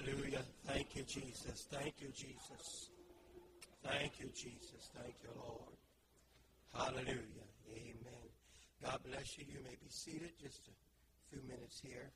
Hallelujah. Thank you, Jesus. Thank you, Jesus. Thank you, Jesus. Thank you, Lord. Hallelujah. Amen. God bless you. You may be seated just a few minutes here.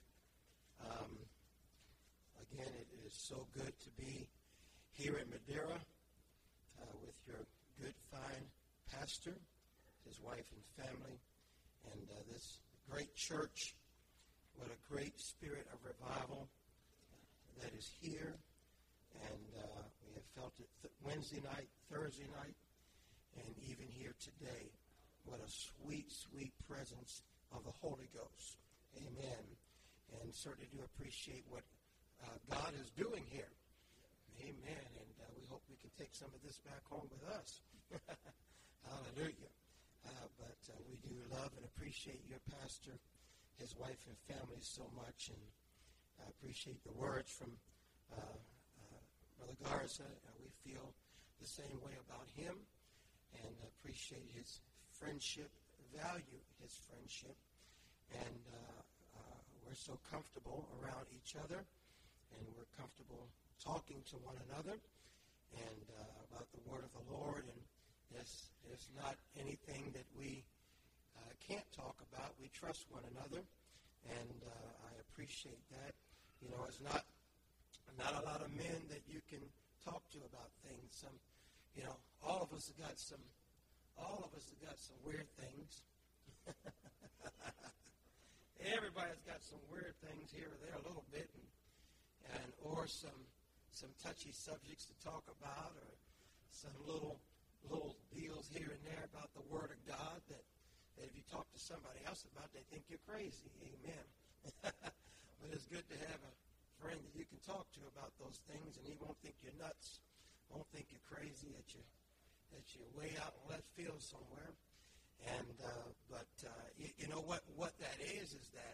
Again, it is so good to be here in Madeira with your good, fine pastor, his wife and family, and this great church. What a great spirit of revival that is here. And we have felt it Wednesday night, Thursday night, and even here today. What a sweet, sweet presence of the Holy Ghost. Amen. And certainly do appreciate what God is doing here. Amen. And we hope we can take some of this back home with us. Hallelujah. But we do love and appreciate your pastor, his wife and family so much. And I appreciate the words from Brother Garza. We feel the same way about him and appreciate his friendship, value his friendship. And we're so comfortable around each other, and we're comfortable talking to one another and about the word of the Lord. And there's not anything that we can't talk about. We trust one another, and I appreciate that. You know, it's not a lot of men that you can talk to about things. All of us have got some weird things. Everybody's got some weird things here or there a little bit, or some touchy subjects to talk about, or some little deals here and there about the Word of God that if you talk to somebody else about, they think you're crazy. Amen. But it's good to have a friend that you can talk to about those things, and he won't think you're nuts, won't think you're crazy, that you're way out in left field somewhere. And but you know what that is that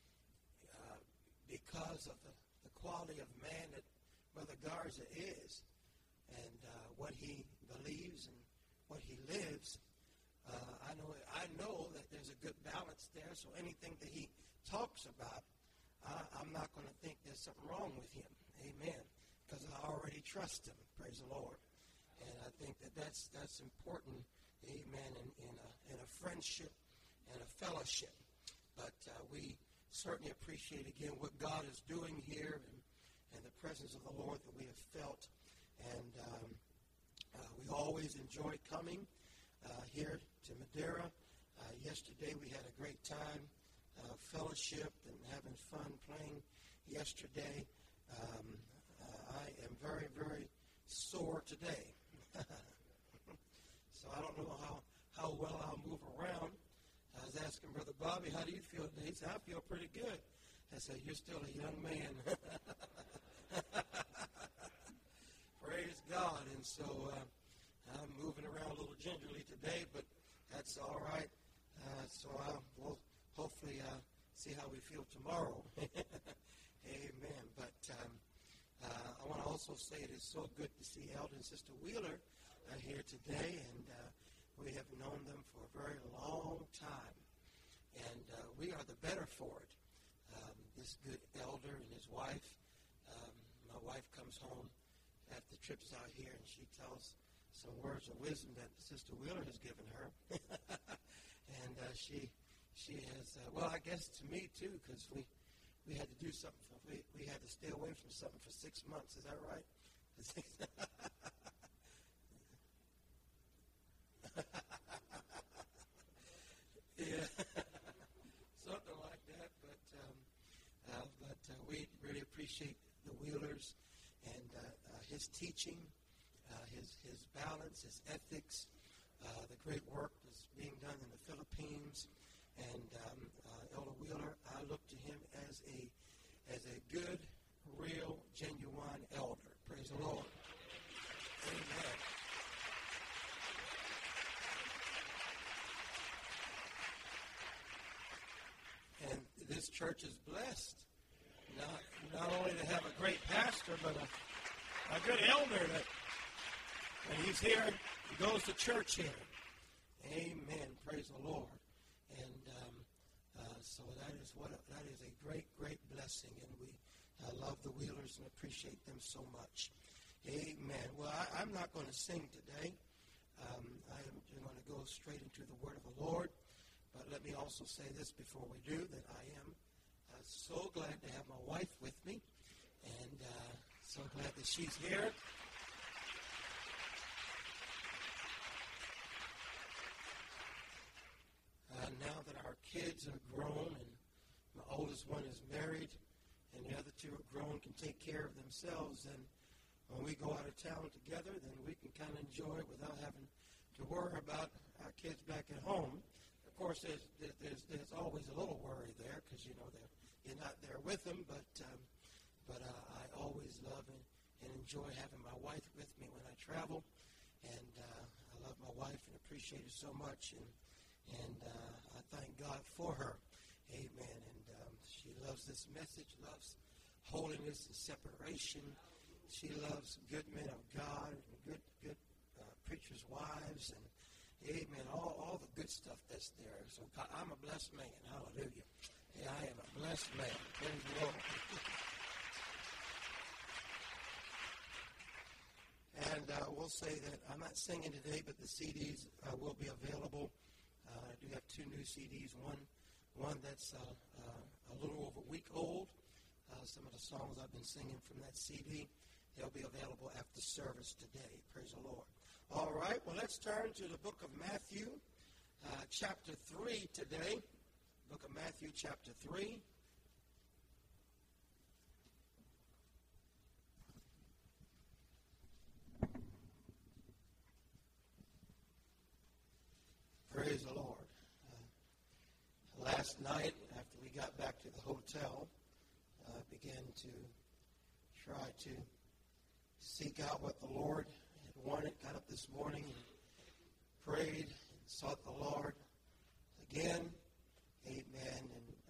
because of the quality of man that Brother Garza is, and what he believes and what he lives, I know that there's a good balance there. So anything that he talks about, I'm not going to think there's something wrong with him. Amen. Because I already trust him. Praise the Lord. And I think that's important. Amen. In a friendship and a fellowship. But we certainly appreciate again what God is doing here and the presence of the Lord that we have felt. And we always enjoy coming here to Madeira. Yesterday we had a great time, fellowship and having fun playing yesterday. I am very, very sore today. So I don't know how well I'll move around. I was asking Brother Bobby, how do you feel today? He said, I feel pretty good. I said, you're still a young man. Praise God. And so I'm moving around a little gingerly today, but that's all right. So we'll hopefully see how we feel tomorrow. Amen. But I want to also say it is so good to see Elder and Sister Wheeler here today, and we have known them for a very long time, and we are the better for it. This good elder and his wife, my wife comes home after the trips out here, and she tells some words of wisdom that Sister Wheeler has given her, and she has, well, I guess to me too, because we had to do something. We had to stay away from something for 6 months. Is that right? Yeah, something like that. But we really appreciate the Wheelers and his teaching, his balance, his ethics, the great work that's being done in the Philippines. And Elder Wheeler, I look to him as a good, real, genuine elder. Praise the Lord. Amen. And this church is blessed. Not only to have a great pastor, but a good elder that when he's here, he goes to church here. Amen. Praise the Lord. And so that is a great, great blessing, and we I love the Wheelers and appreciate them so much. Amen. Well, I'm not going to sing today. I am going to go straight into the word of the Lord. But let me also say this before we do, that I am so glad to have my wife with me, and so glad that she's here. Now that our kids are grown, and my oldest one is married, and the other two are grown, can take care of themselves, and when we go out of town together, then we can kind of enjoy it without having to worry about our kids back at home. Of course, there's always a little worry there because, you know, you're not there with them, but I always love and enjoy having my wife with me when I travel, and I love my wife and appreciate her so much, and I thank God for her. Amen. And she loves this message, loves holiness and separation. She loves good men of God and good preachers' wives, and amen, all the good stuff that's there. So I'm a blessed man. Hallelujah. Hey, I am a blessed man. Praise the Lord. And we'll say that I'm not singing today, but the CDs will be available. I do have 2 new CDs. One that's a little over a week old. Some of the songs I've been singing from that CD, they'll be available after service today. Praise the Lord. All right, well, let's turn to the book of Matthew, chapter 3 today. Book of Matthew, chapter 3. Praise the Lord. Last night, after we got back to the hotel, I began to try to seek out what the Lord had wanted. Got up this morning and prayed and sought the Lord again. Amen.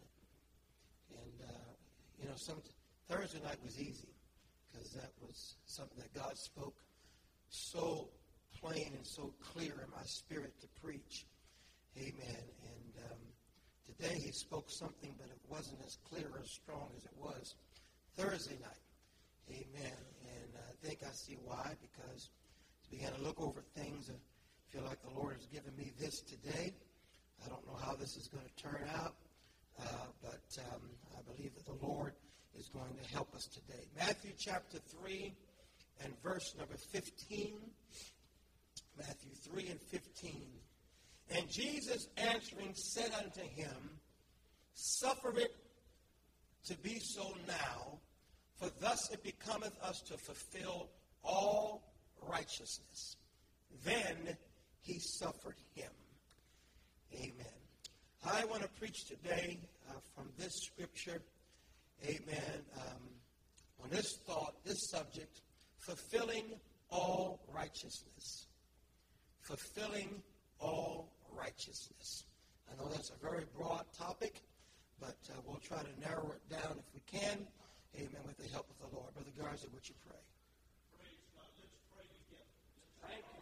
And some Thursday night was easy because that was something that God spoke so plain and so clear in my spirit to preach. Amen. And today he spoke something, but it wasn't as clear or strong as it was Thursday night. Amen. And I think I see why, because as I began to look over things, I feel like the Lord has given me this today. I don't know how this is going to turn out, but I believe that the Lord is going to help us today. Matthew chapter 3 and verse number 15. Matthew 3 and 15. And Jesus answering said unto him, Suffer it to be so now, for thus it becometh us to fulfill all righteousness. Then he suffered him. Amen. I want to preach today from this scripture, amen, on this thought, this subject, fulfilling all righteousness. Fulfilling all righteousness. I know that's a very broad topic, but we'll try to narrow it down if we can. Amen. With the help of the Lord. Brother Garza, would you pray? Praise God. Let's pray together. Thank you.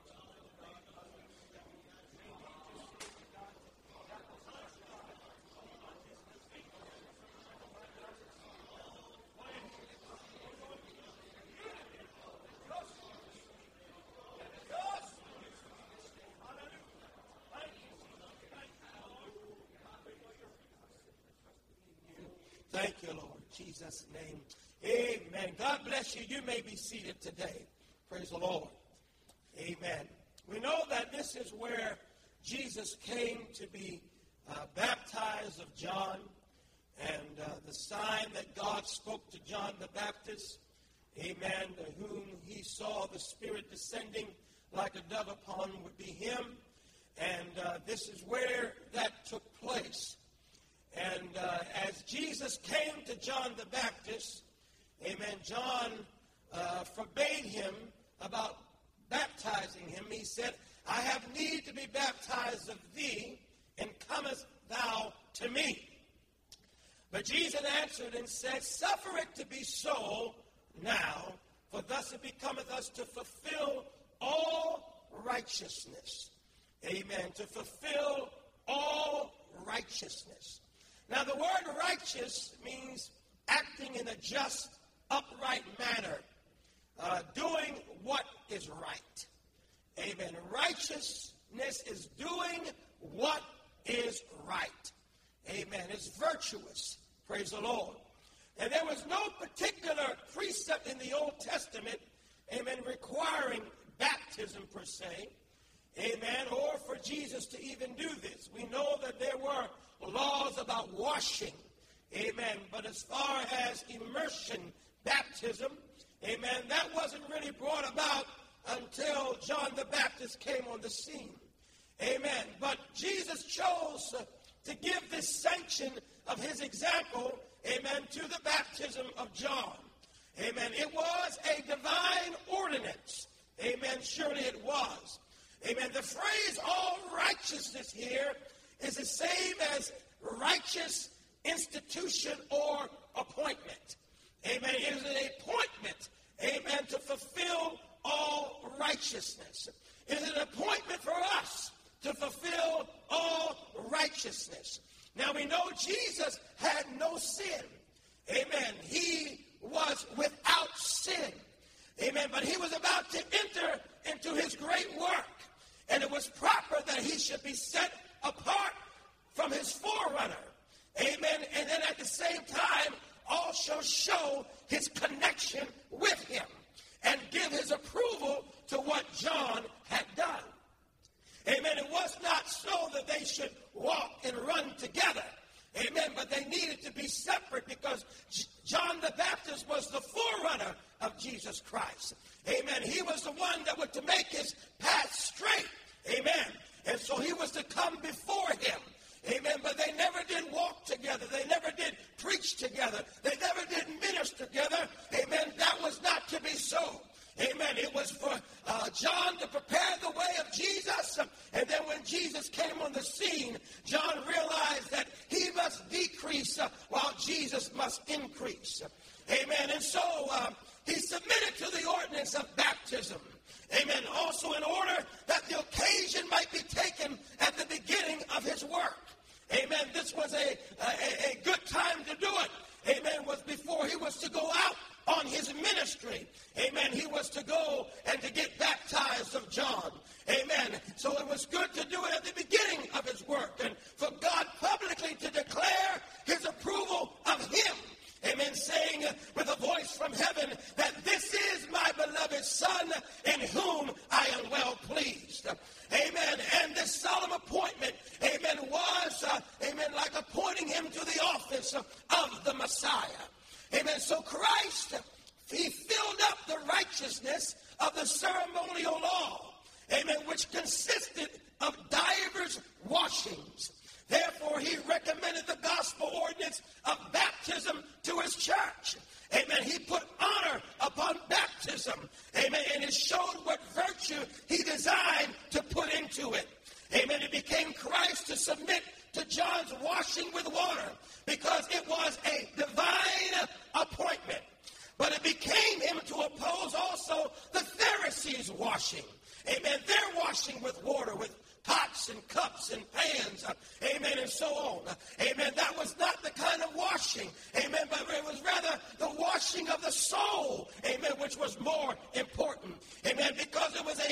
Thank you, Lord. In Jesus' name. Amen. God bless you. You may be seated today. Praise the Lord. Amen. We know that this is where Jesus came to be baptized of John, and the sign that God spoke to John the Baptist, amen, whom he saw the Spirit descending like a dove upon would be him. And this is where that took place. And as Jesus came to John the Baptist, amen, John forbade him about baptizing him. He said, I have need to be baptized of thee, and comest thou to me? But Jesus answered and said, Suffer it to be so now, for thus it becometh us to fulfill all righteousness. Amen. To fulfill all righteousness. Now, the word righteous means acting in a just, upright manner, doing what is right. Amen. Righteousness is doing what is right. Amen. It's virtuous. Praise the Lord. And there was no particular precept in the Old Testament, amen, requiring baptism per se, amen, or for Jesus to even do this. We know that there were laws about washing, amen, but as far as immersion baptism, amen, that wasn't really brought about until John the Baptist came on the scene. Amen. But Jesus chose to give this sanction of his example, amen, to the baptism of John. Amen. It was a divine ordinance. Amen. Surely it was. Amen. The phrase all righteousness here is the same as righteous institution or appointment. Amen. It is an appointment, amen, to fulfill all righteousness. It is an appointment for us to fulfill all righteousness. Now we know Jesus had no sin. Amen. He was without sin. Amen. But he was about to enter into his great work. And it was proper that he should be set apart from his forerunner. Amen. And then at the same time also show his connection with him and give his approval to what John had done. Amen. It was not so that they should walk and run together. Amen. But they needed to be separate because John the Baptist was the forerunner of Jesus Christ. Amen. He was the one that was to make his path straight. Amen. And so he was to come before him. Amen. But they never did walk together. They never did preach together. They never did minister together. Amen. That was not to be so. Amen. It was for John to prepare the way of Jesus. And then when Jesus came on the scene, John realized that he must decrease while Jesus must increase. Amen. And so he submitted to the ordinance of baptism. Amen. Also in order that the occasion might be taken at the beginning of his work. Amen. This was a good time to do it. Amen. Was before he was to go out on his ministry. Amen. He was to go and to get baptized of John. Amen. So it was good to do it at the beginning of his work and for God publicly to declare his approval of him. Amen. Saying with a voice from heaven that this is my beloved Son in whom I am well pleased. Amen. And this solemn appointment, amen, was, amen, like appointing him to the office of the Messiah. Amen. So Christ, he filled up the righteousness of the ceremonial law, amen, which consisted of divers washings. Therefore, he recommended the gospel ordinance of baptism to his church. Amen. He put honor upon baptism. Amen. And it showed what virtue he designed to put into it. Amen. It became Christ to submit to John's washing with water because it was a divine appointment. But it became him to oppose also the Pharisees' washing. Amen. Their washing with water, with pots and cups and pans, amen, and so on. Amen. That was not the kind of washing, amen, but it was rather the washing of the soul, amen, which was more important, amen, because it was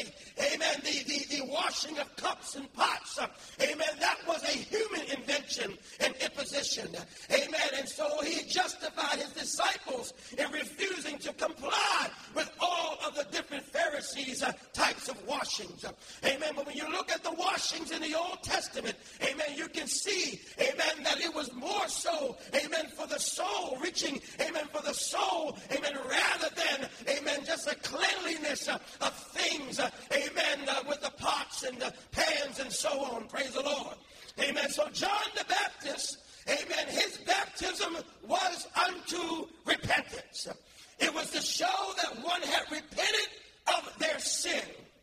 the washing of cups and pots, amen, that was a human invention and imposition, amen, and so he justified his disciples in refusing to comply with all of the different Pharisees' types of washings, amen, but when you look at the washings in the Old Testament, amen, you can see, amen, that it was more so, amen, for the soul, reaching, amen, for the soul, amen, rather than, amen, just a cleanliness of things, amen, with the pots and the pans and so on, praise the Lord, amen. So John the Baptist, amen, his baptism was unto repentance. It was to show that one had repented of their sin.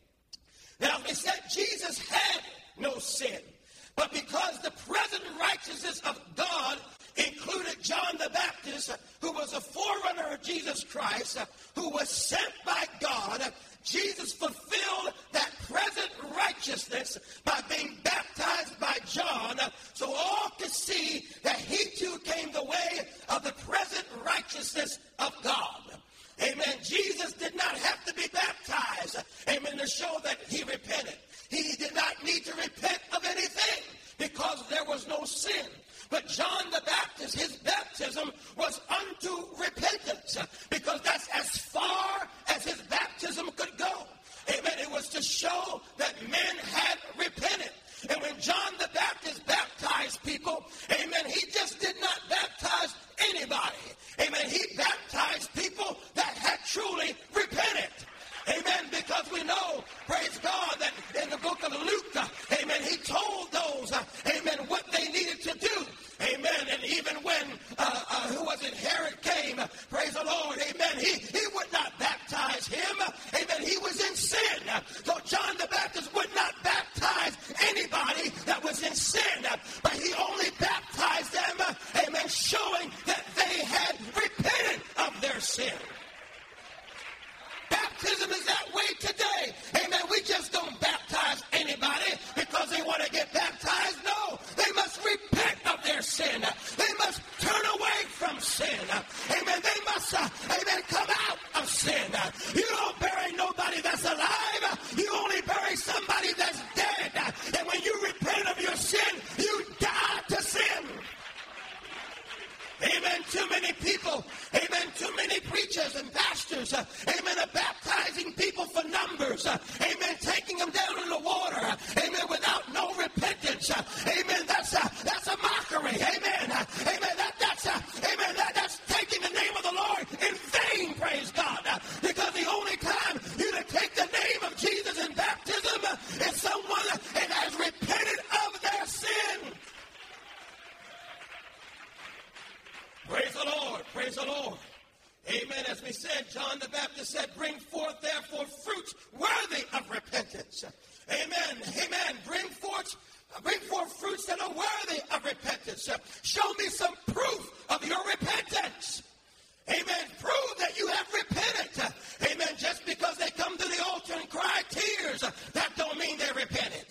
Now, we said Jesus had no sin, but because the present righteousness of God included John the Baptist, who was a forerunner of Jesus Christ, who was sent by God, Jesus fulfilled that present righteousness by being baptized by John, so all could see that he too came the way of the present righteousness of God. Amen. Jesus did not have to be baptized, amen, to show that he repented. He did not need to repent of anything because there was no sin. But John the Baptist, his baptism was unto repentance because that's as far as his baptism could go. Amen. It was to show that men had repented. And when John the Baptist baptized people, amen, he just did not baptize anybody. Amen. He baptized people that had truly repented. Amen. Because we know, praise God, that in the book of Luke, amen, he told those, amen, what they needed to do. Amen. And even when, who was it, Herod came, praise the Lord, amen, he would not baptize him. Amen. He was in sin. So John the Baptist would not baptize anybody that was in sin. But he only baptized them, amen, showing that they had repented of their sin. Baptism is that way today. Amen. We just don't baptize anybody because they want to get baptized. No, they must repent of their sin. They must turn away from sin. Amen. They must, amen, come out of sin. You don't bury nobody that's alive. You only bury somebody that's dead. And when you repent of your sin, you die to sin. Amen. Too many people, amen, too many preachers and pastors, amen, are baptizing people for numbers, amen, taking them down in the water, amen, without no repentance. Amen. That's a mockery. Amen. Amen. That's taking the name of the Lord in vain, praise God. Because the only time you to take the name of Jesus in baptism is someone that has repented of their sin. Praise the Lord. Praise the Lord. Amen. As we said, John the Baptist said, bring forth therefore fruits worthy of repentance. Amen. Amen. Bring forth fruits that are worthy of repentance. Show me some proof of your repentance. Amen. Prove that you have repented. Amen. Just because they come to the altar and cry tears, that don't mean they repented.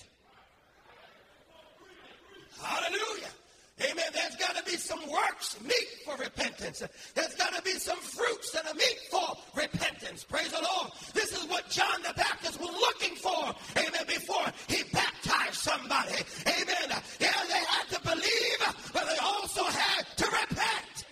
Hallelujah. Amen. There's got to be some works meet for repentance. There's got to be some fruits that are meet for repentance. Praise the Lord. This is what John the Baptist was looking for. Amen. Before he baptized somebody. Amen. Yeah, they had to believe, but they also had to repent.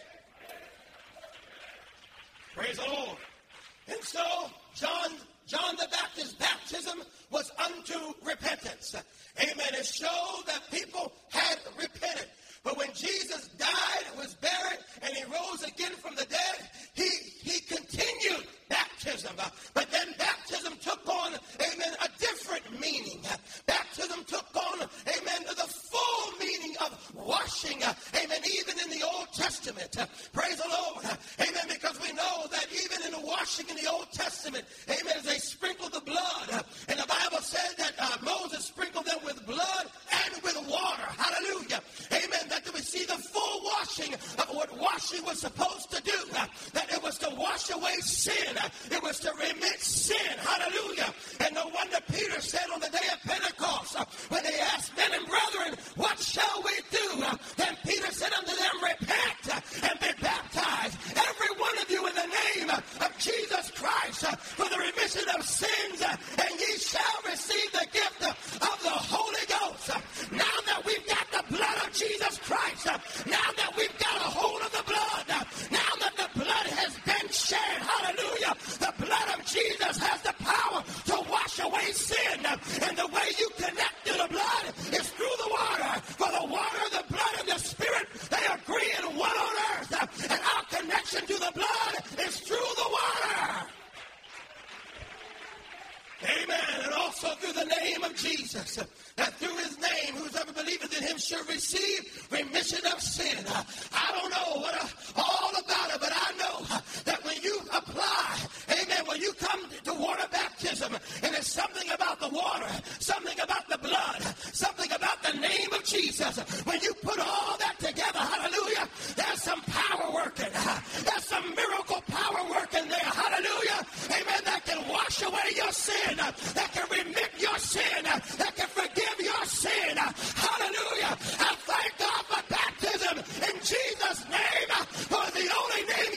Praise the Lord. And so John the Baptist's baptism was unto repentance. Amen. It showed that people had repented. But when Jesus died, was buried, and he rose again from the dead, he continued baptism. But then baptism took on, amen, a different meaning. Baptism took on, amen, the full meaning of washing, amen, even in the Old Testament. Praise the Lord. Amen, because we know that even in the washing in the Old Testament, amen, they sprinkled the blood. And the Bible said that Moses sprinkled them with blood and with water. Hallelujah. Amen. That we see the full washing of what washing was supposed to do. That it was to wash away sin. It was to remit sin. Hallelujah. And no wonder Peter said on the day of Pentecost, when they asked, men and brethren, what shall we do? Then Peter said unto them, repent and be baptized, every one of you, in the name of Jesus Christ, for the remission of sins, and ye shall receive the gift of the Holy Ghost. Now that we've got the blood of Jesus Christ, now that we've got a hold of the blood, now that the blood has been shed, hallelujah, the blood of Jesus has the power to wash away sin. And the way you connect to the blood is through the water. For the water, the blood, and the Spirit, they agree in one on earth. And our connection to the blood is through the water. Amen. And also through the name of Jesus. That through his name, whosoever believeth in him shall receive remission of sin. I don't know all about it, but I know that when you apply, amen, when you come to water baptism, and it's something about the water, something about the blood, something about the name of Jesus. When you put all that together, hallelujah, there's some power working. There's some miracle power working there. Hallelujah. Amen. That can wash away your sin. That can remit your sin. That can forgive your sin. Hallelujah. I thank God for baptism in Jesus' name. For the only name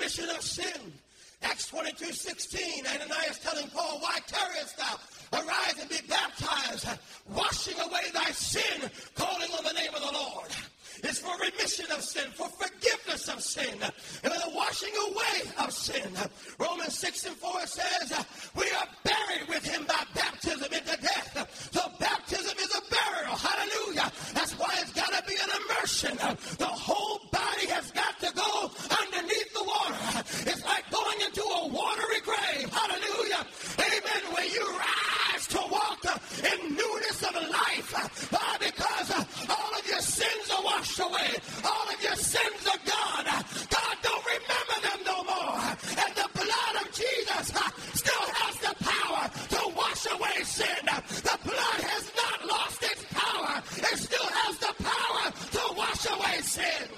remission of sin. Acts 22:16, Ananias telling Paul, why tarriest thou? Arise and be baptized, washing away thy sin, calling on the name of the Lord. It's for remission of sin, for forgiveness of sin, and the washing away of sin. Romans 6:4 says, we are buried with him by baptism into death. So baptism is a burial. Hallelujah. That's why it's got to be an immersion. The whole body has got to go underneath the water. It's like going into a watery grave. Hallelujah. Amen. When you rise to walk in newness of life, because all of your sins are washed away. All of your sins are gone. God don't remember them no more. And the blood of Jesus still has the power to wash away sin. The blood has not lost its power. It still has the power to wash away sin.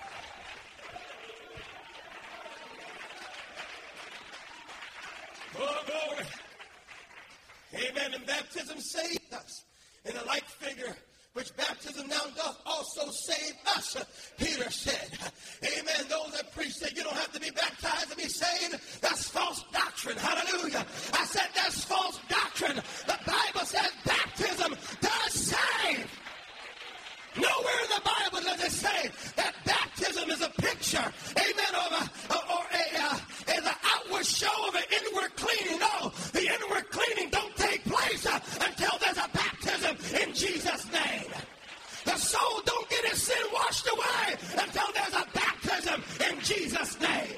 Oh, glory. Amen. And baptism saved us. In a like figure, which baptism now doth also save us, Peter said. Amen. Those that preach that you don't have to be baptized to be saved, that's false doctrine. Hallelujah. I said that's false doctrine. The Bible says baptism does save. Nowhere in the Bible does it say that baptism is a picture, amen, of an outward show of an inward cleaning. No, the inward cleaning don't take place until there's a baptism in Jesus' name. The soul don't get its sin washed away until there's a baptism in Jesus' name.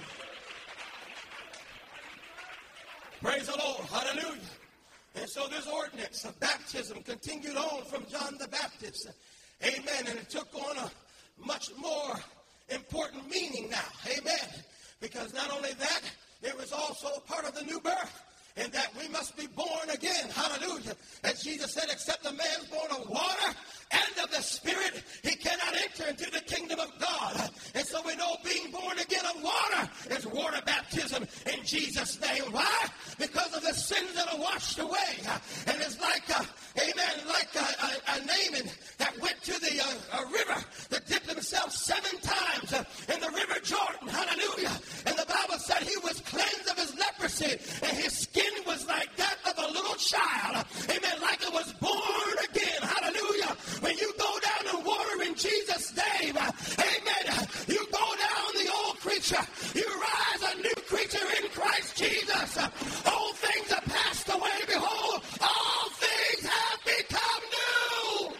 Praise the Lord. Hallelujah. And so this ordinance of baptism continued on from John the Baptist. Amen. And it took on a much more important meaning now. Amen. Because not only that, it was also a part of the new birth. And that we must be born again. Hallelujah. As Jesus said, except a man's born of water and of the Spirit, he cannot enter into the kingdom of God. And so we know being born again of water is water baptism in Jesus' name. Why? Because of the sins that are washed away. And it's like, amen, like a Naaman that went to the river that dipped himself 7 times in the river Jordan. Hallelujah. And the Bible said he was cleansed of his leprosy, and his skin was like that of a little child. Amen. Like it was born again. Hallelujah. When you go down in water in Jesus' name, amen, you go down the old creature. You rise a new creature in Christ Jesus. Old things are passed away. Behold, all things have become new.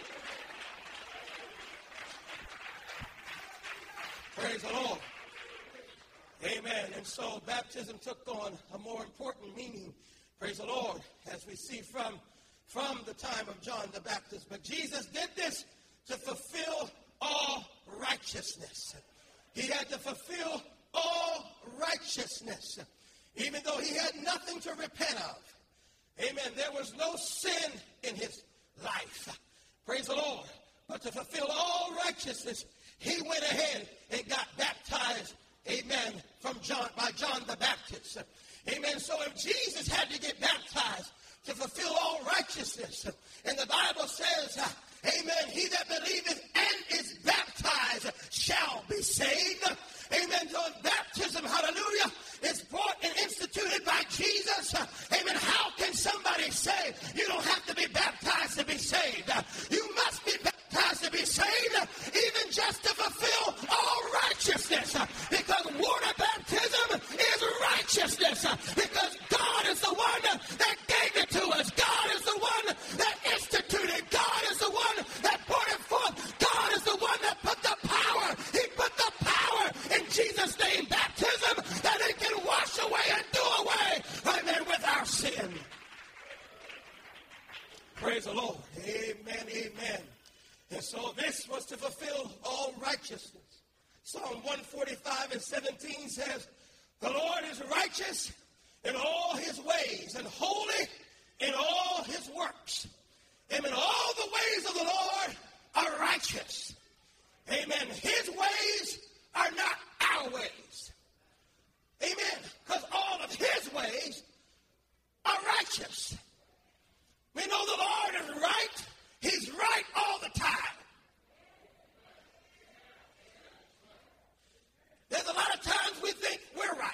Praise the Lord. Amen. And so baptism took on a more important meaning, praise the Lord, as we see from the time of John the Baptist. But Jesus did this to fulfill all righteousness. He had to fulfill all righteousness, even though he had nothing to repent of. Amen. There was no sin in his life. Praise the Lord. But to fulfill all righteousness, he went ahead and got baptized. Amen. By John the Baptist. Amen. So if Jesus had to get baptized to fulfill all righteousness, and the Bible says, amen, he that believeth and is baptized shall be saved. Amen. So baptism, hallelujah, is brought and instituted by Jesus. Amen. How can somebody say you don't have to be baptized to be saved? You must be baptized to be saved, even just to fulfill all righteousness. Because water baptism is righteousness. Because God is the one that gave it to us. God is the one that instituted. God is the one that brought it forth. God is the one that put the power. He put the power in Jesus' name, baptism, that it can wash away and do away, amen, with our sin. Praise the Lord. Amen, amen. And so this was to fulfill all righteousness. Psalm 145:17 says, the Lord is righteous in all his ways and holy in all his works. Amen. All the ways of the Lord are righteous. Amen. His ways are not our ways. Amen. Because all of his ways are righteous. We know the Lord is right. He's right all the time. There's a lot of times we think we're right.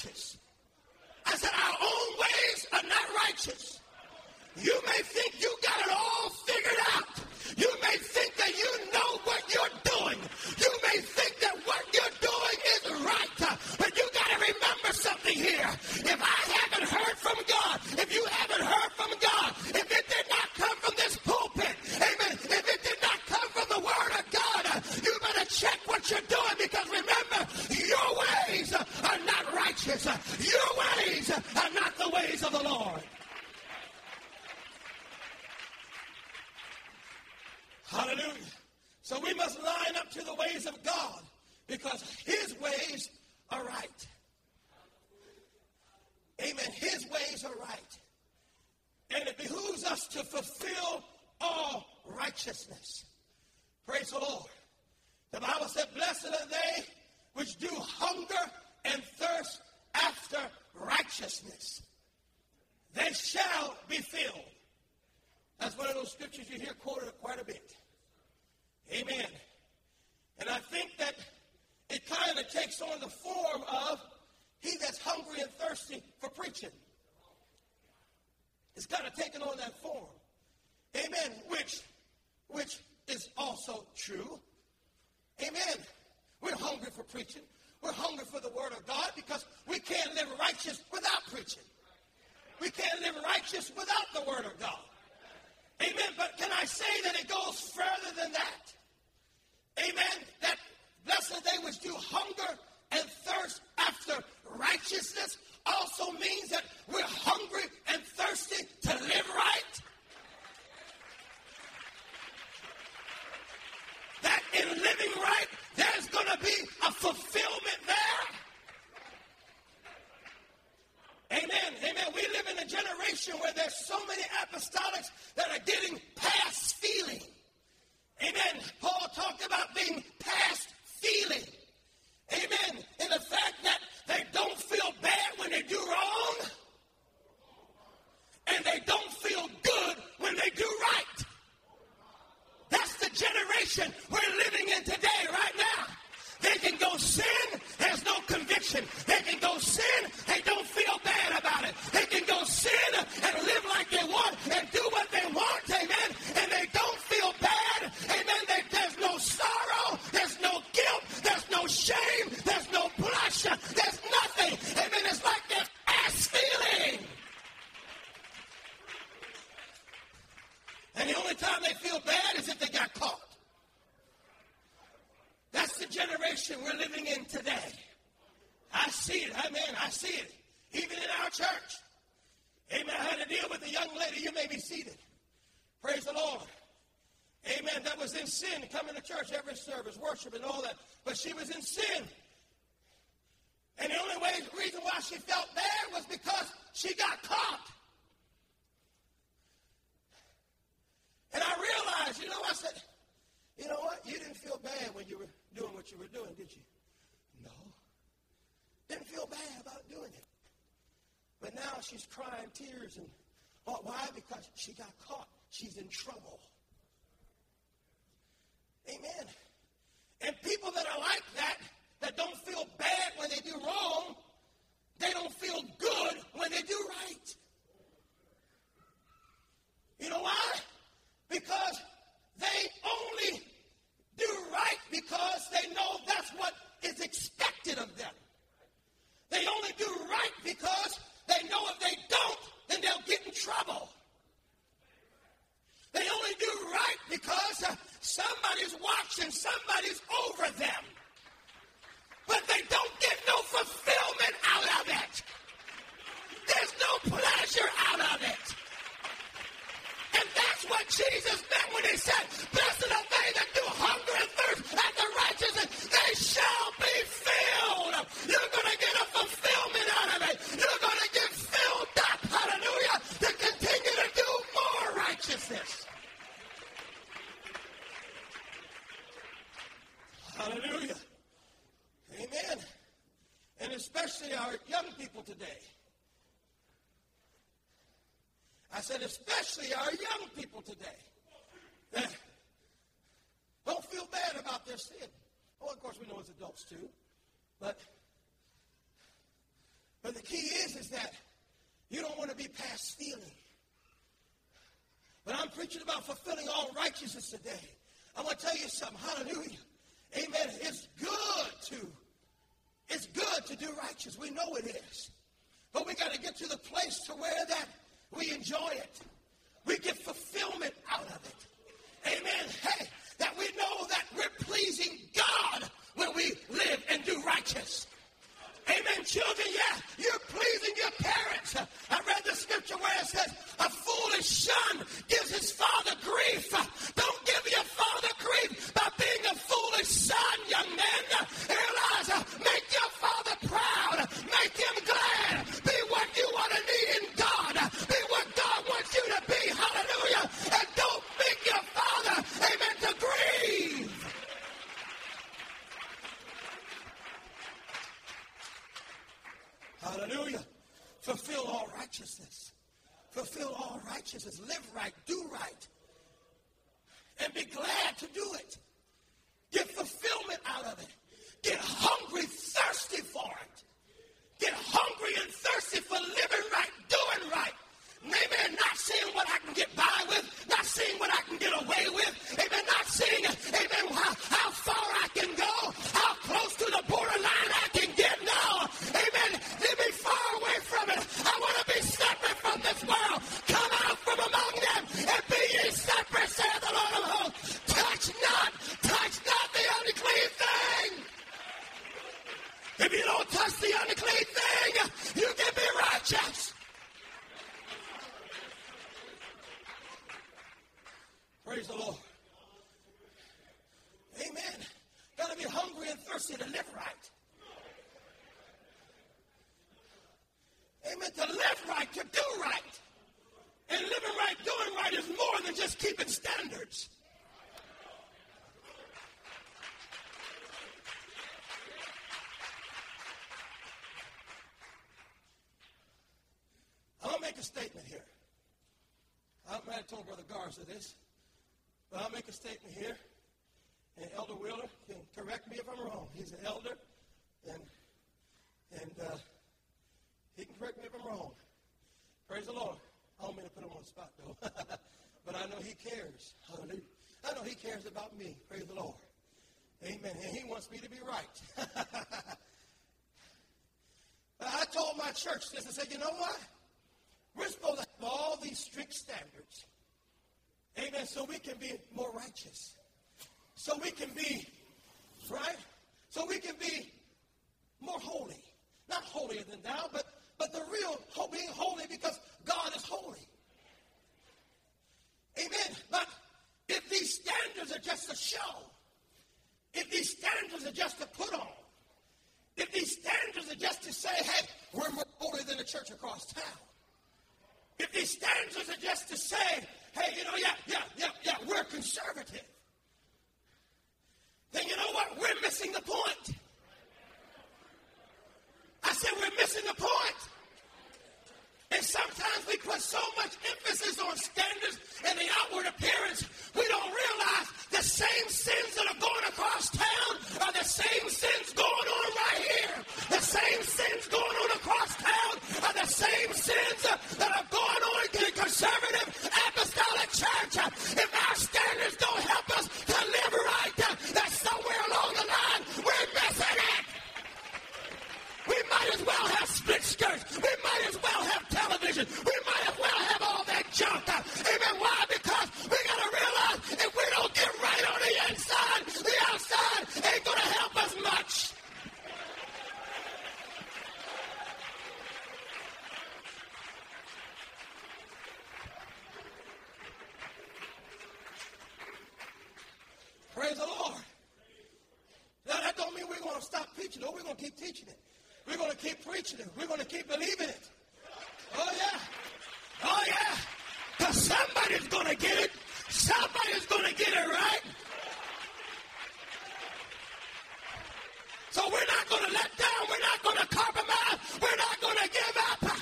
righteous. I said, our own ways are not righteous. You may think you got it all figured out. You may think that you know what you're doing. You may think that what you're doing is right. But you got to remember something here. If I haven't heard from God, if you haven't heard from God, if it did not come from this pulpit, amen, if it did not come from the Word of God, you better check what you're doing, because remember, your ways are not righteous. Your ways are not the ways of the Lord. Hallelujah. So we must line up to the ways of God, because his ways are right. Amen. His ways are right. And it behooves us to fulfill all righteousness. Praise the Lord. The Bible said, blessed are they which do hunger and thirst after righteousness. They shall be filled. That's one of those scriptures you hear quoted quite a bit. Amen. And I think that it kind of takes on the form of he that's hungry and thirsty for preaching. It's kind of taken on that form. Amen. Which is also true. Amen. We're hungry for preaching. We're hungry for the Word of God, because we can't live righteous without preaching. We can't live righteous without the Word of God. Amen. But can I say that it goes further than that? Amen. That blessed they which do hunger and thirst after righteousness also means that we're hungry and thirsty to live right. That in living right, there's going to be a fulfillment there. Amen. Amen. We live in a generation where there's so many apostolics that are getting past feeling. Amen. Paul talked about being past feeling. Amen. In the fact that they don't feel bad when they do wrong, and they don't feel good when they do right. That's the generation we're living in today, right now. They can go sin, there's no conviction. They can go sin, they don't feel bad about it. They can go sin and live like they want and do what they want, amen, and they don't feel bad, amen. There's no sorrow, there's no guilt, there's no shame, there's no blush, there's nothing, amen. It's like they're ass feeling. And the only time they feel bad is if they got caught. That's the generation we're living in today. I see it. Amen. I see it. Even in our church. Amen. I had to deal with a young lady. You may be seated. Praise the Lord. Amen. That was in sin, coming to church every service, worship and all that. But she was in sin. And the only reason why she felt bad was because she got caught. And I realized, I said, you know what? You didn't feel bad when you were doing what you were doing, did you? No. Didn't feel bad about doing it. But now she's crying tears. And why? Because she got caught. She's in trouble. Amen. And people that are like that, that don't feel bad when they do wrong, they don't feel good when they do right. You know why? Because they only do right because they know that's what is expected of them. They only do right because they know if they don't, then they'll get in trouble. They only do right because somebody's watching, somebody's over them. But they don't get no fulfillment out of it. There's no pleasure out of it. And that's what Jesus meant when he said, blessed are they that do hunger and thirst after righteousness. They shall be filled. You're going to get a fulfillment out of it. You're going to get filled up, hallelujah, to continue to do more righteousness. Hallelujah. Amen. And especially our young people today. I said, especially our young people today, that don't feel bad about their sin. Oh, of course, we know as adults too. But But the key is that you don't want to be past feeling. But I'm preaching about fulfilling all righteousness today. I want to tell you something. Hallelujah. Amen. It's good to do righteous. We know it is. But we got to get to the place to where that we enjoy it. We get fulfillment out of it. Amen. Hey, that we know that we're pleasing God when we live and do righteous. Amen. Children, yeah, you're pleasing your parents. I read the scripture where it says, a foolish son gives his father grief. Don't give your father grief by being a foolish son, young man. Realize, make your father proud. Make him glad. Be what you want to be in God. Be what God wants you to be. Hallelujah. And don't make your father, amen, to grieve. Hallelujah. Fulfill all righteousness. Fulfill all righteousness. Live right. Do right. And be glad to do it. Get fulfillment out of it. Get hungry, thirsty for it. Get hungry and thirsty for living right, doing right. Amen. Not seeing what I can get by with. Not seeing what I can get away with. Amen. Not seeing, amen, how far I can go. How close to the borderline I can get. No. Amen. Let me far away from it. I want to be separate from this world. Come out from among them and be ye separate, saith the Lord of hosts. Touch not the unclean thing. If you don't touch the unclean thing, you can be righteous. Praise the Lord. Amen. Got to be hungry and thirsty to live right. Amen. To live right, to do right. And living right, doing right is more than just keeping standards. I'm going to make a statement here. I told Brother Garza this. But I'll make a statement here, and Elder Wheeler can correct me if I'm wrong. He's an elder, and he can correct me if I'm wrong. Praise the Lord. I don't mean to put him on the spot, though. But I know he cares. Hallelujah. I know he cares about me. Praise the Lord. Amen. And he wants me to be right. But I told my church this. I said, you know what? We're supposed to have all these strict standards. Amen. So we can be more righteous. So we can be, right? So we can be more holy. Not holier than thou, but the real being holy because God is holy. Amen. But if these standards are just a show, if these standards are just to put on, if these standards are just to say, hey, we're more holy than the church across town. If these standards are just to say, hey, you know, yeah, we're conservative, then you know what? We're missing the point. I said we're missing the point. And sometimes we put so much emphasis on standards and the outward appearance, we don't realize the same sins that are going across town are the same sins going on right here. The same sins going on across town are the same sins that are going on in the conservative apostolic church. If our standards don't help us to live right, that's somewhere along the line we're missing it. We might as well have split skirts. We might as well have television. We might as well have all that junk. Amen. Why? Because we got to realize if we don't get right on the inside, the outside ain't going to help us much. Praise the Lord. Now, that don't mean we're going to stop preaching. No, we're going to keep teaching it. We're going to keep preaching it. We're going to keep believing it. Oh, yeah. Oh, yeah. Because somebody's going to get it. Somebody's going to get it right. So we're not going to let down. We're not going to compromise. We're not going to give up.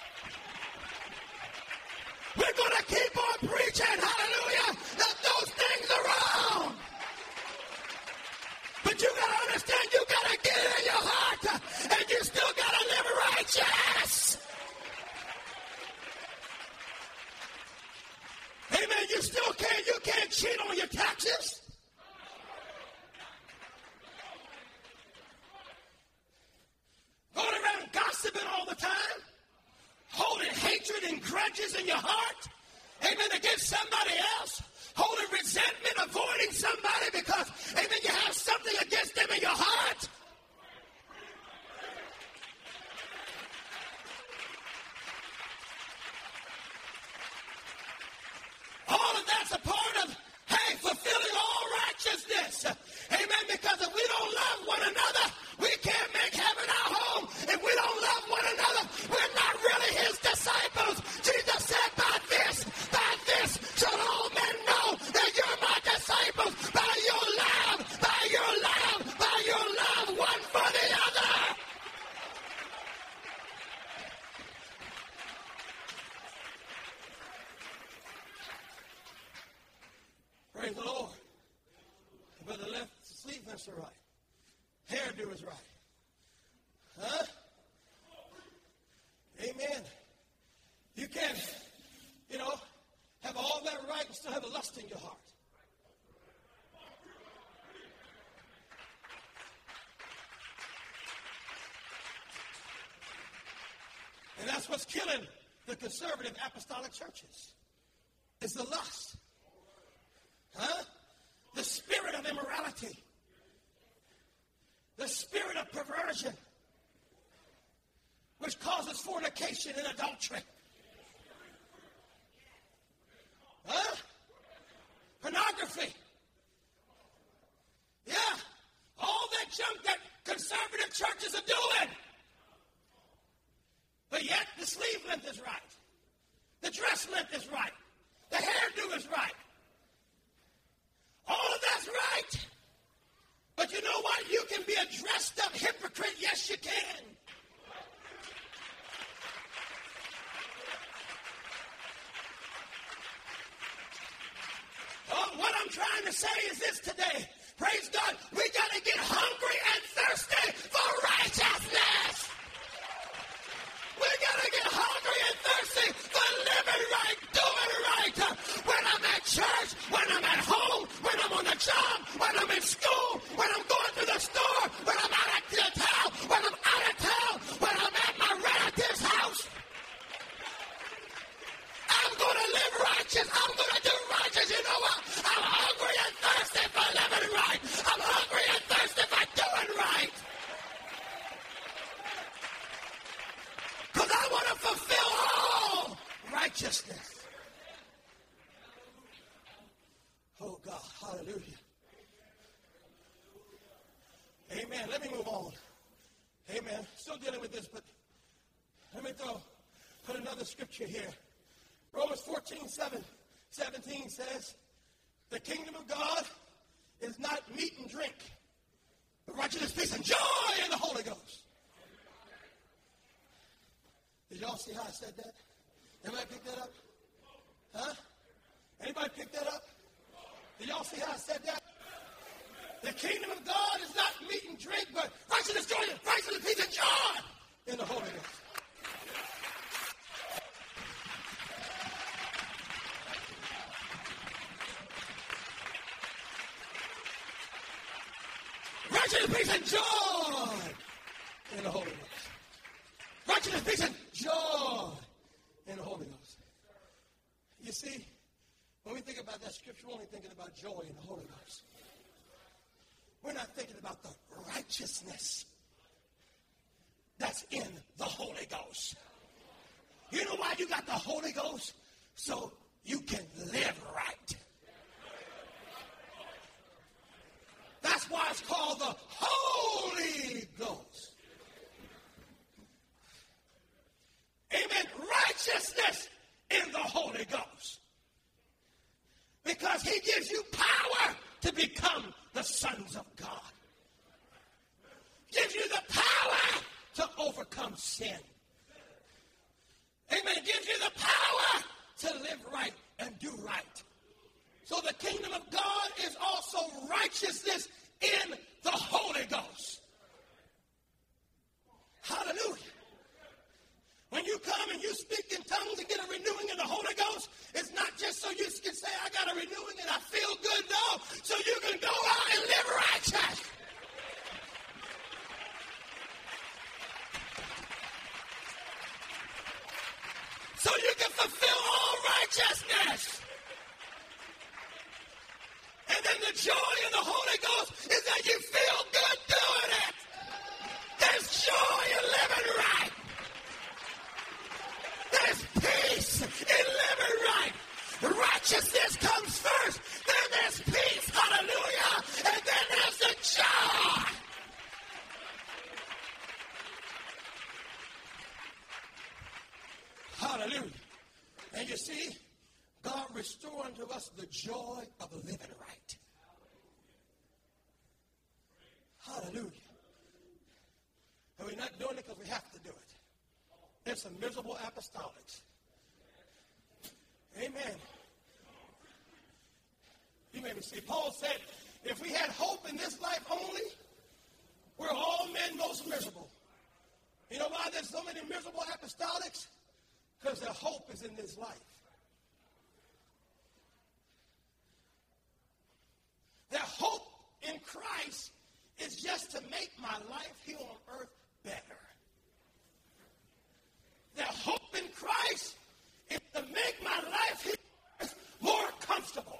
We're going to keep on preaching. Hallelujah. That those things are wrong. But you got to understand, you got to get it in your heart, and you still got to live right. righteous. Amen. You can't cheat on your taxes. Going around gossiping all the time, holding hatred and grudges in your heart, amen, against somebody else, holding resentment, avoiding somebody because, amen, you have something against them in your heart. All of that's a part of, hey, fulfilling all righteousness. Amen, because if we don't love one another, we can't make heaven our home. If we don't love one another, we're not really his disciples. Jesus said, by this, shall all men know that you're my disciples. By your love, one for the other. Praise the Lord. But the left sleeve is right. Hairdo is right. Huh? Amen. You can, have all that right and still have a lust in your heart. And that's what's killing the conservative apostolic churches. It's the lust. Huh? The spirit of immorality. The spirit of perversion, which causes fornication and adultery. Huh? Pornography. Yeah. All that junk that conservative churches are doing. But yet the sleeve length is right. The dress length is right. The hairdo is right. All of that's right. But you know what? You can be a dressed up hypocrite. Yes, you can. Oh, what I'm trying to say is this today. Praise God. We got to get hungry and thirsty for righteousness. We got to get hungry and thirsty for living right, doing right. When I'm at church, when I'm at home, when I'm on the job, when I'm in school, when I'm going to the store, when I'm out of town, when I'm out of town, when I'm at my relative's house. I'm going to live righteous. I'm going to do righteous. You know what? I'm hungry and thirsty for living right. I'm hungry and thirsty for doing right. Because I want to fulfill all righteousness. Oh, God. Hallelujah. Amen. Let me move on. Amen. Still dealing with this, but let me put another scripture here. Romans 14:17 says, the kingdom of God is not meat and drink, but righteousness, peace, and joy in the Holy Ghost. Did y'all see how I said that? Anybody pick that up? Huh? Anybody pick that up? Did y'all see how I said that? The kingdom of God is not meat and drink, but righteousness, joy, righteousness, peace, and joy in the Holy Ghost. Righteousness, peace, and joy in the Holy Ghost. Righteousness, peace, and joy in the Holy Ghost. You see, when we think about that scripture, we're only thinking about joy in the Holy Ghost. We're not thinking about the righteousness that's in the Holy Ghost. You know why you got the Holy Ghost? So you can live right. That's why it's called the Holy Ghost. Amen. Righteousness in the Holy Ghost. Because he gives you power to become the sons of God. Gives you the power to overcome sin. Amen. Gives you the power to live right and do right. So the kingdom of God is also righteousness in the Holy Ghost. Hallelujah. so you can fulfill all righteousness. And then the joy of the Holy Ghost is that you feel good doing it. There's joy in living right. There's peace in living right. Righteousness comes first. Then there's peace. Hallelujah. And then there's the joy. Hallelujah. And you see, God restore unto us the joy of living right. Hallelujah. And we're not doing it because we have to do it. There's some miserable apostolics. Amen. You may see, Paul said, if we had hope in this life only, we're all men most miserable. You know why there's so many miserable apostolics? Because their hope is in this life. Their hope in Christ is just to make my life here on earth better. Their hope in Christ is to make my life here on earth more comfortable.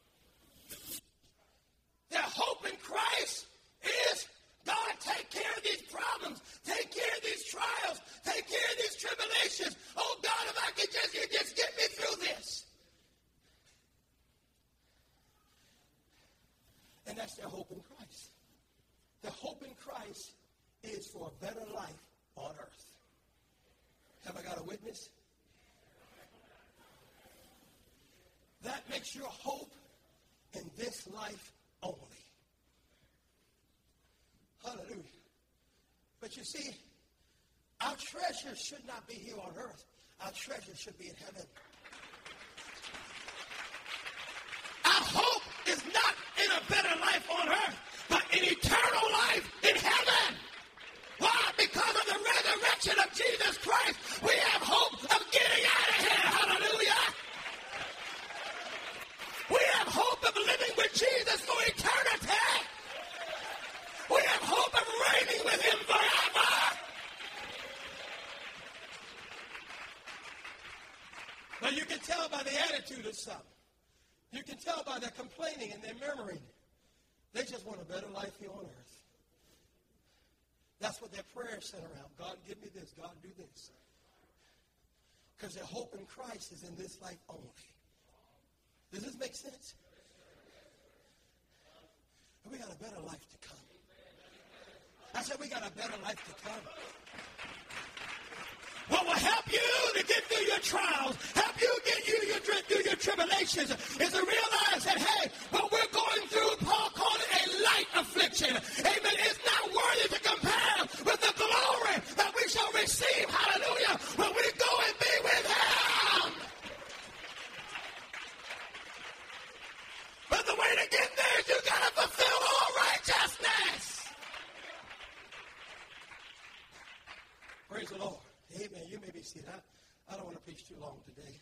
Their hope in Christ is, God, take care of these problems. Take care of these trials. Take care of these tribulations. Oh, God, if I could just get me through this. And that's their hope in Christ. Their hope in Christ is for a better life on earth. Have I got a witness? That makes your hope in this life only. Hallelujah. But you see, our treasure should not be here on earth. Our treasure should be in heaven. Our hope is not in a better life on earth, but in eternal life in heaven. Why? Because of the resurrection of Jesus Christ, we have hope of getting out of here. Hallelujah. We have hope of living with Jesus for eternity. We have hope of reigning with him forever. But you can tell by the attitude of some. You can tell by their complaining and their murmuring. They just want a better life here on earth. That's what their prayers center around. God, give me this. God, do this. Because their hope in Christ is in this life only. Does this make sense? We got a better life to come. I said we got a better life to come. What will help you to get through your trials, help you get through your tribulations, is to realize that, hey, what we're going through, Paul called it a light affliction. Amen. It's not worthy to compare with the glory that we shall receive. Hallelujah. When we go and be with him. But the way to get there is you got to fulfill all righteousness. Praise the Lord. Amen. You may be seated. I don't want to preach too long today.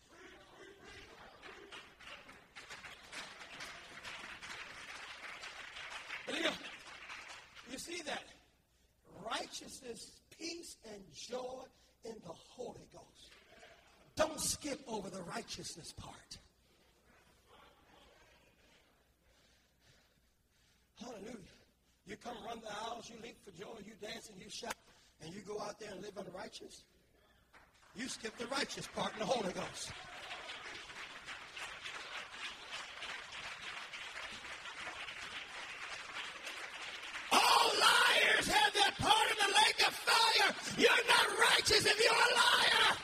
But you see that righteousness, peace, and joy in the Holy Ghost. Don't skip over the righteousness part. Hallelujah. You come run the aisles, you leap for joy, you dance and you shout, and you go out there and live unrighteous. You skip the righteous part in the Holy Ghost. All liars have their part in the lake of fire. You're not righteous if you're a liar.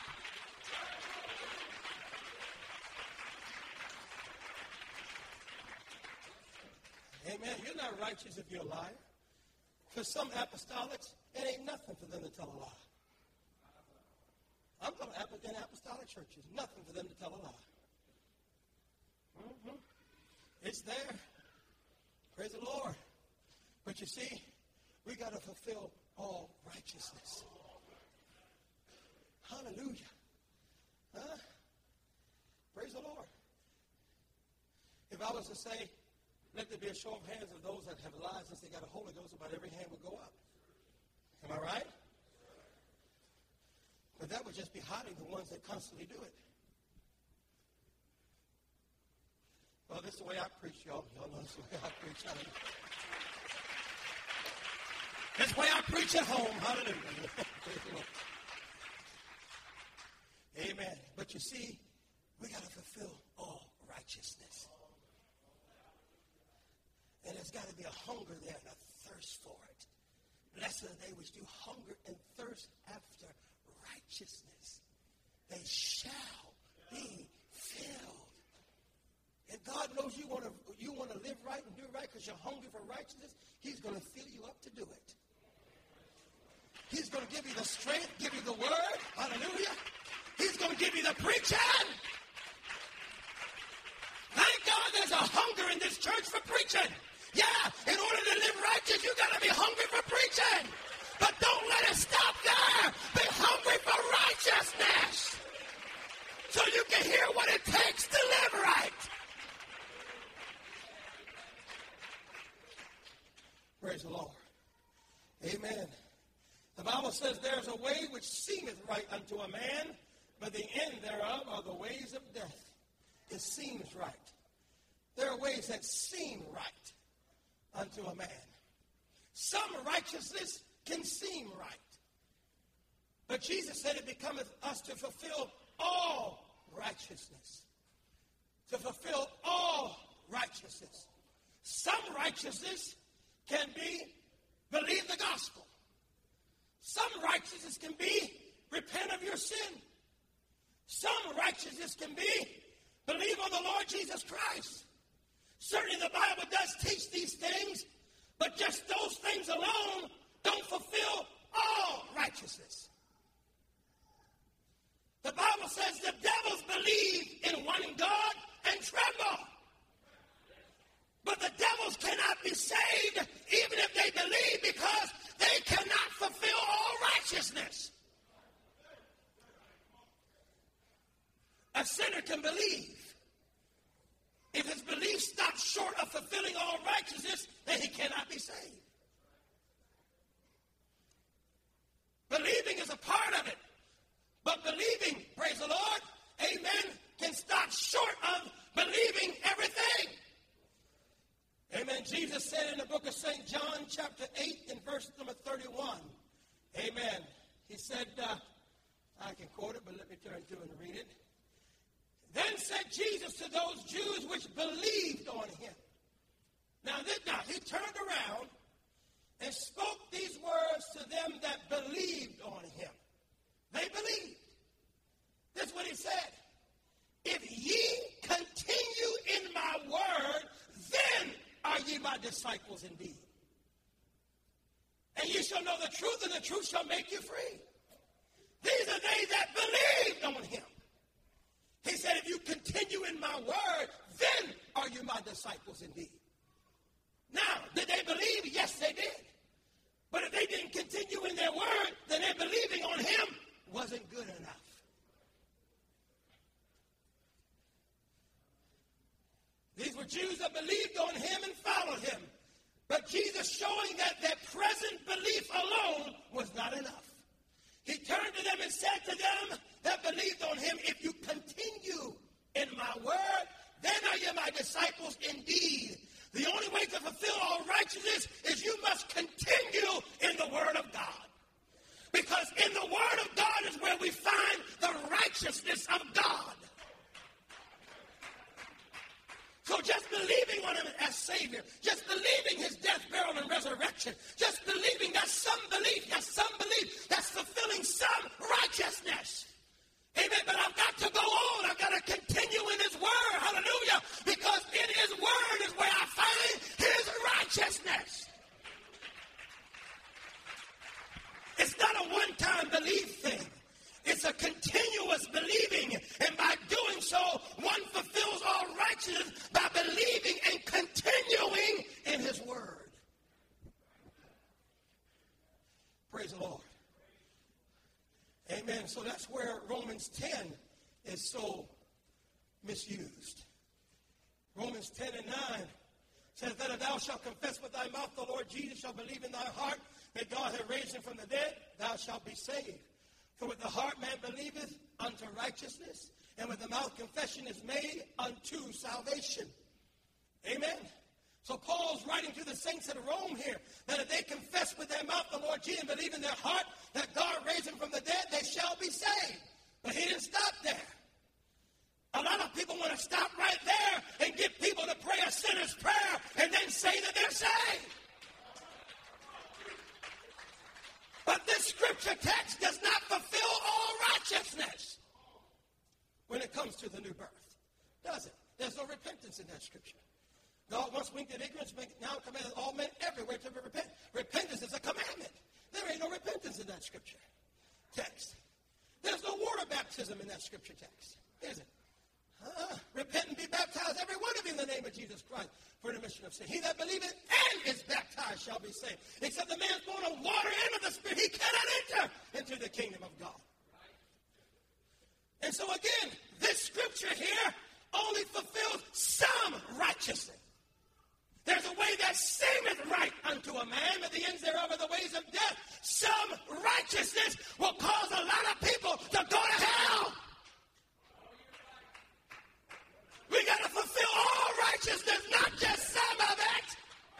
Amen. You're not righteous if you're a liar. For some apostolics, it ain't nothing for them to tell a lie. I'm talking in apostolic churches. Nothing for them to tell a lie. Mm-hmm. It's there. Praise the Lord. But you see, we got to fulfill all righteousness. Hallelujah. Huh? Praise the Lord. If I was to say, let there be a show of hands of those that have lied since they got a Holy Ghost, about every hand would go up. Am I right? But that would just be hiding the ones that constantly do it. Well, this is the way I preach, y'all. Y'all know this is the way I preach. Hallelujah. This is the way I preach at home. Hallelujah. Amen. But you see, we got to fulfill all righteousness. And there's got to be a hunger there and a thirst for it. Blessed are they which do hunger and thirst after righteousness. They shall be filled. If God knows you want to live right and do right because you're hungry for righteousness, he's going to fill you up to do it. He's going to give you the strength, give you the word. Hallelujah. He's going to give you the preaching. Thank God there's a hunger in this church for preaching. Yeah, in order to live righteous, you got to be hungry for preaching. But don't let it stop there. Be hungry for righteousness so you can hear what it takes to live right. Praise the Lord. Amen. The Bible says there's a way which seemeth right unto a man, but the end thereof are the ways of death. It seems right. There are ways that seem right unto a man. Some righteousness can seem right. But Jesus said it becometh us to fulfill all righteousness. To fulfill all righteousness. Some righteousness can be believe the gospel. Some righteousness can be repent of your sin. Some righteousness can be believe on the Lord Jesus Christ. Certainly the Bible does teach these things, but just those things alone don't fulfill all righteousness. The Bible says the devils believe in one God and tremble. But the devils cannot be saved even if they believe because they cannot fulfill all righteousness. A sinner can believe. If his belief stops short of fulfilling all righteousness, then he cannot be saved. Believing is a part of it. But believing, praise the Lord, amen, can stop short of believing everything. Amen. Jesus said in the book of St. John, chapter 8, and verse number 31, amen. He said, I can quote it, but let me turn to it and read it. Then said Jesus to those Jews which believed on him. Now he turned around and spoke these words to them that believed on him. They believed. This is what he said. If ye continue in my word, then are ye my disciples indeed. And ye shall know the truth, and the truth shall make you free. These are they that believed on him. He said, if you continue in my word, then are you my disciples indeed. Now, did they believe? Yes, they did. But if they didn't continue in their word, then their believing on him wasn't good enough. These were Jews that believed on him and followed him. But Jesus showing that their present belief alone was not enough. He turned to them and said to them that believed on him, if you continue in my word, then are you my disciples indeed. The only way to fulfill all righteousness is you must continue in the word of God. Because in the word of God is where we find the righteousness of God. So just believing on him as Savior, just believing his death, burial, and resurrection, just believing that's some belief, that's fulfilling some righteousness. Amen. But I've got to go on. I've got to continue in his word. Hallelujah. Because in his word is where I find his righteousness. It's not a one-time belief thing. It's a continuous believing. And by doing so, one fulfills all righteousness by believing and continuing in his word. Praise the Lord. Amen. So that's where Romans 10 is so misused. Romans 10 and 9 says that if thou shalt confess with thy mouth the Lord Jesus, shall believe in thy heart that God hath raised him from the dead, thou shalt be saved. For with the heart man believeth unto righteousness, and with the mouth confession is made unto salvation. Amen. So Paul's writing to the saints at Rome here, that if they confess with their mouth the Lord Jesus and believe in their heart that God raised him from the dead, they shall be saved. But he didn't stop there. A lot of people want to stop right there and get people to pray a sinner's prayer and then say that they're saved. But this scripture text does not fulfill all righteousness when it comes to the new birth, does it? There's no repentance in that scripture. God once winked at ignorance, now commandeth all men everywhere to repent. Repentance is a commandment. There ain't no repentance in that scripture text. There's no water baptism in that scripture text, is it? Repent and be baptized, every one of you, in the name of Jesus Christ, for the remission of sin. He that believeth and is baptized shall be saved. Except the man's born of water and of the Spirit, he cannot enter into the kingdom of God. And so again, this scripture here only fulfills some righteousness. There's a way that seemeth right unto a man, but the ends thereof are the ways of death. Some righteousness will cause a lot of people to go to hell. We got to fulfill all righteousness, not just some of it.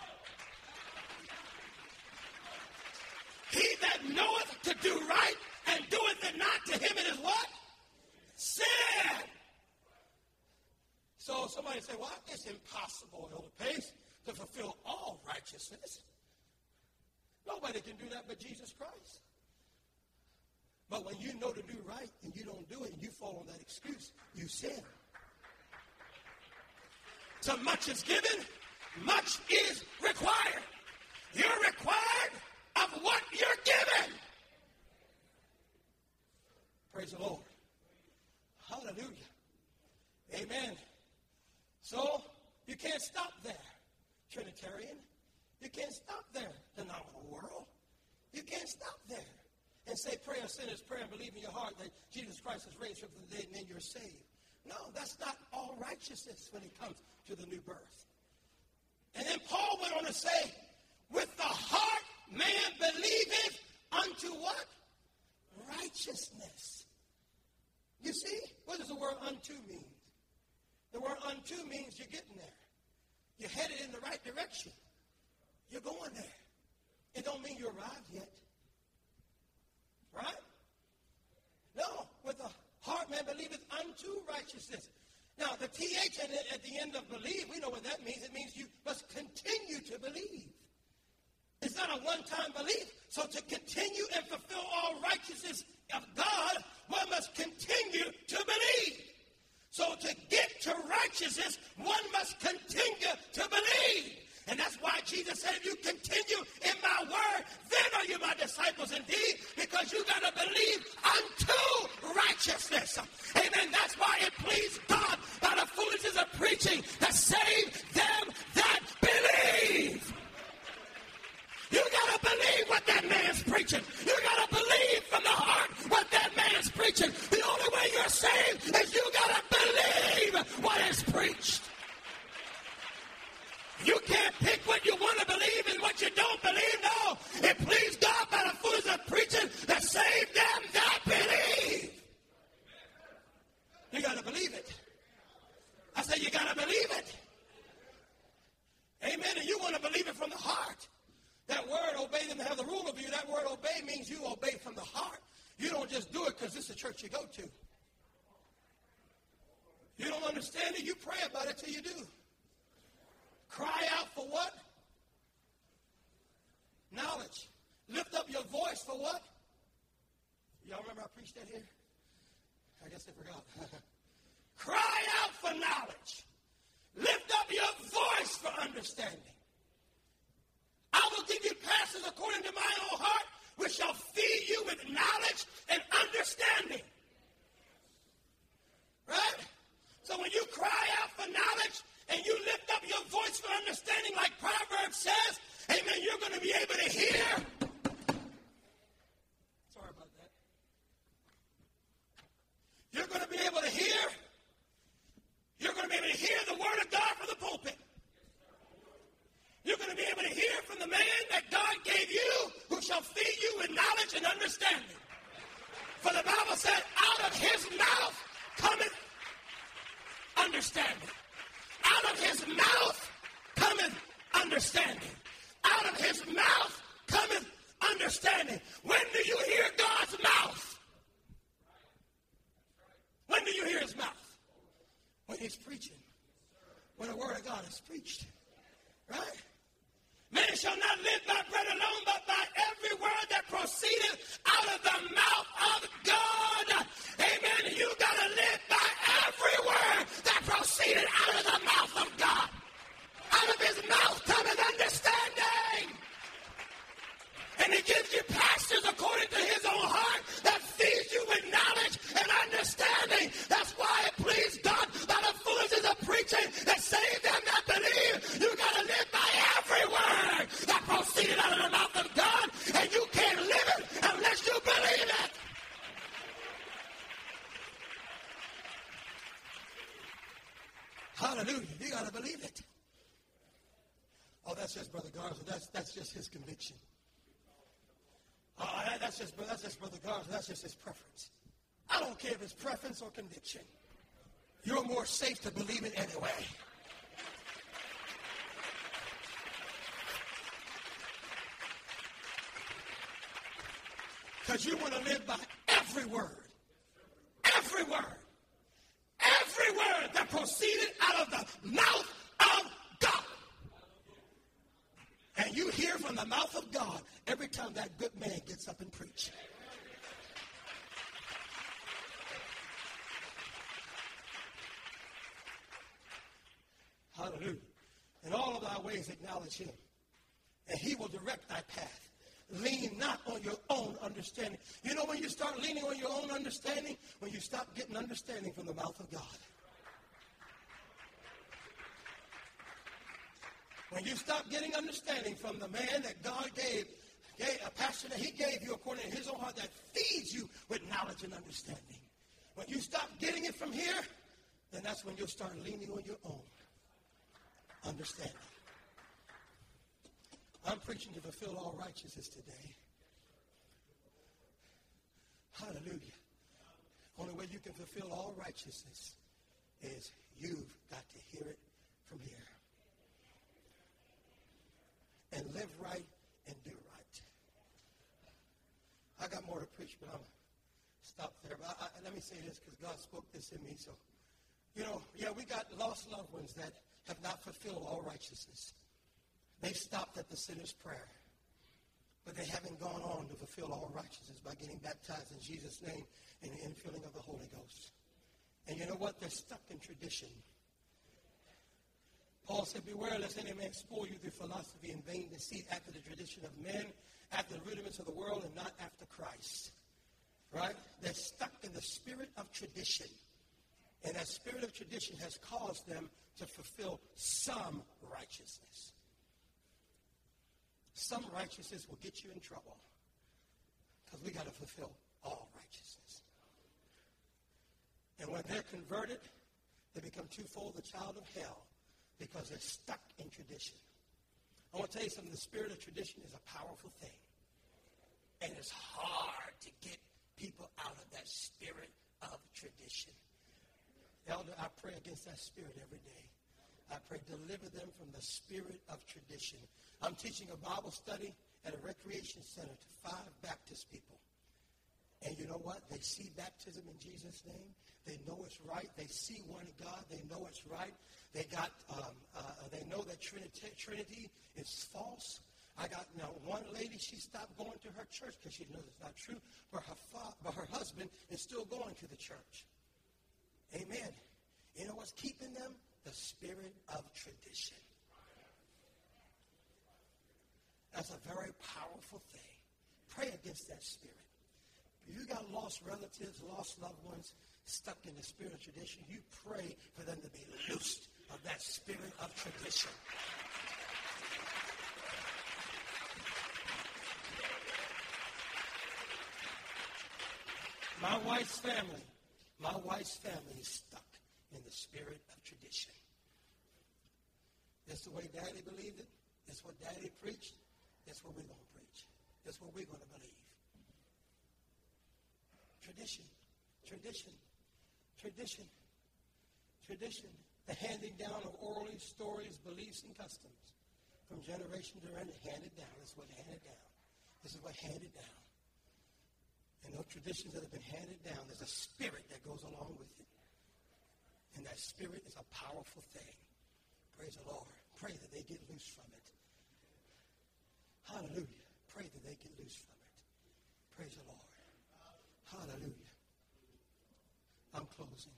He that knoweth to do right and doeth it not, to him it is what? Sin. So somebody say, well, it's impossible, Elder Pace, to fulfill all righteousness. Nobody can do that but Jesus Christ. But when you know to do right and you don't do it and you fall on that excuse, you sin. So much is given, much is required. You're required of what you're given. Praise the Lord. Hallelujah. Amen. So you can't stop there, Trinitarian. You can't stop there, phenomenal world. You can't stop there and say pray a sinner's prayer and believe in your heart that Jesus Christ is raised from the dead and then you're saved. No, that's not all righteousness when it comes to the new birth. And then Paul went on to say, with the heart man believeth unto what? Righteousness. You see, what does the word unto mean? The word unto means you're getting there. You're headed in the right direction. You're going there. It don't mean you arrived yet. Right? No, with the heart man believeth unto righteousness. Now, the TH at the end of believe, we know what that means. It means you must continue to believe. It's not a one-time belief. So to continue and fulfill all righteousness of God, one must continue to believe. So to get to righteousness, one must continue to believe. And that's why Jesus said, if you continue in my word, then are you my disciples indeed, because you got to believe unto righteousness. Amen. That's why it pleased God by the foolishness of preaching to save them that believe. You got to believe what that man's preaching. You got to believe from the heart what that man's preaching. The only way you're saved is you got to believe what is preached. You can't pick what you want to believe and what you don't believe. No, it pleased God by the foolishness of preaching to save them that believe. You got to believe it. I say you got to believe it. Amen. And you want to believe it from the heart. That word, obey them to have the rule of you, that word obey means you obey from the heart. You don't just do it because this is the church you go to. You don't understand it, you pray about it till you do. Cry out for what? Knowledge. Lift up your voice for what? Y'all remember I preached that here? I guess I forgot. Cry out for knowledge. Lift up your voice for understanding. I will give you pastors according to my own heart, which shall feed you with knowledge and understanding. Right? So when you cry out for knowledge and you lift up your voice for understanding, like Proverbs says, amen, you're going to be able to hear. Sorry about that. You're going to be able to hear. You're going to be able to hear the word of God from the pulpit. You're going to be able to hear from the man that God gave you, who shall feed you with knowledge and understanding. For the Bible said, out of his mouth cometh understanding. Out of his mouth cometh understanding. Out of his mouth cometh understanding. When do you hear God's mouth? When do you hear his mouth? When he's preaching. When the word of God is preached. Right? Man shall not live by bread alone, but by every word that proceedeth out of the mouth of God. Amen. You got to live by every word that proceeded out of the mouth of God. Out of his mouth cometh understanding. And he gives you pastors according to his own heart that feeds you with knowledge and understanding. That's why it pleased God by the foolishness of preaching that saved them that believe. You got to live by every word that proceeded out of the mouth of God. And you can't live it unless you believe it. Hallelujah. You got to believe it. Oh, that's just Brother Garza. That's just his conviction. That's just Brother Garza. That's just his preference. I don't care if it's preference or conviction. You're more safe to believe it anyway. Because you want to live by every word. Every word. Every word that proceeded out of the mouth of God. And you hear from the mouth of God every time that good man gets up and preaches. Hallelujah. In all of thy ways acknowledge him, and he will direct thy path. Lean not on your own understanding. You know when you start leaning on your own understanding? When you stop getting understanding from the mouth of God. When you stop getting understanding from the man that God gave a pastor that he gave you according to his own heart that feeds you with knowledge and understanding. When you stop getting it from here, then that's when you'll start leaning on your own understanding. I'm preaching to fulfill all righteousness today. Hallelujah. Only way you can fulfill all righteousness is you've got to hear it from here. And live right and do right. I got more to preach, but I'm going to stop there. But let me say this because God spoke this in me. So, we got lost loved ones that have not fulfilled all righteousness. They've stopped at the sinner's prayer. But they haven't gone on to fulfill all righteousness by getting baptized in Jesus' name and the infilling of the Holy Ghost. And you know what? They're stuck in tradition. Paul said, beware lest any man spoil you through philosophy and vain deceit after the tradition of men, after the rudiments of the world, and not after Christ. Right? They're stuck in the spirit of tradition. And that spirit of tradition has caused them to fulfill some righteousness. Some righteousness will get you in trouble. Because we got to fulfill all righteousness. And when they're converted, they become twofold the child of hell. Because they're stuck in tradition. I want to tell you something. The spirit of tradition is a powerful thing. And it's hard to get people out of that spirit of tradition. Elder, I pray against that spirit every day. I pray deliver them from the spirit of tradition. I'm teaching a Bible study at a recreation center to 5 Baptist people. And you know what? They see baptism in Jesus' name. They know it's right. They see one God. They know it's right. They know that Trinity is false. I got one lady. She stopped going to her church because she knows it's not true. But her husband is still going to the church. Amen. You know what's keeping them? The spirit of tradition. That's a very powerful thing. Pray against that spirit. If you got lost relatives, lost loved ones, stuck in the spirit of tradition, you pray for them to be loosed of that spirit of tradition. My wife's family is stuck in the spirit of tradition. That's the way Daddy believed it. That's what Daddy preached. That's what we're going to preach. That's what we're going to believe. tradition, tradition, tradition, tradition. The handing down of oral stories, beliefs, and customs from generation to generation, handed down. This is what handed down. This is what handed down. And those traditions that have been handed down, there's a spirit that goes along with it. And that spirit is a powerful thing. Praise the Lord. Pray that they get loose from it. Hallelujah. Pray that they get loose from it. Praise the Lord. Hallelujah. I'm closing.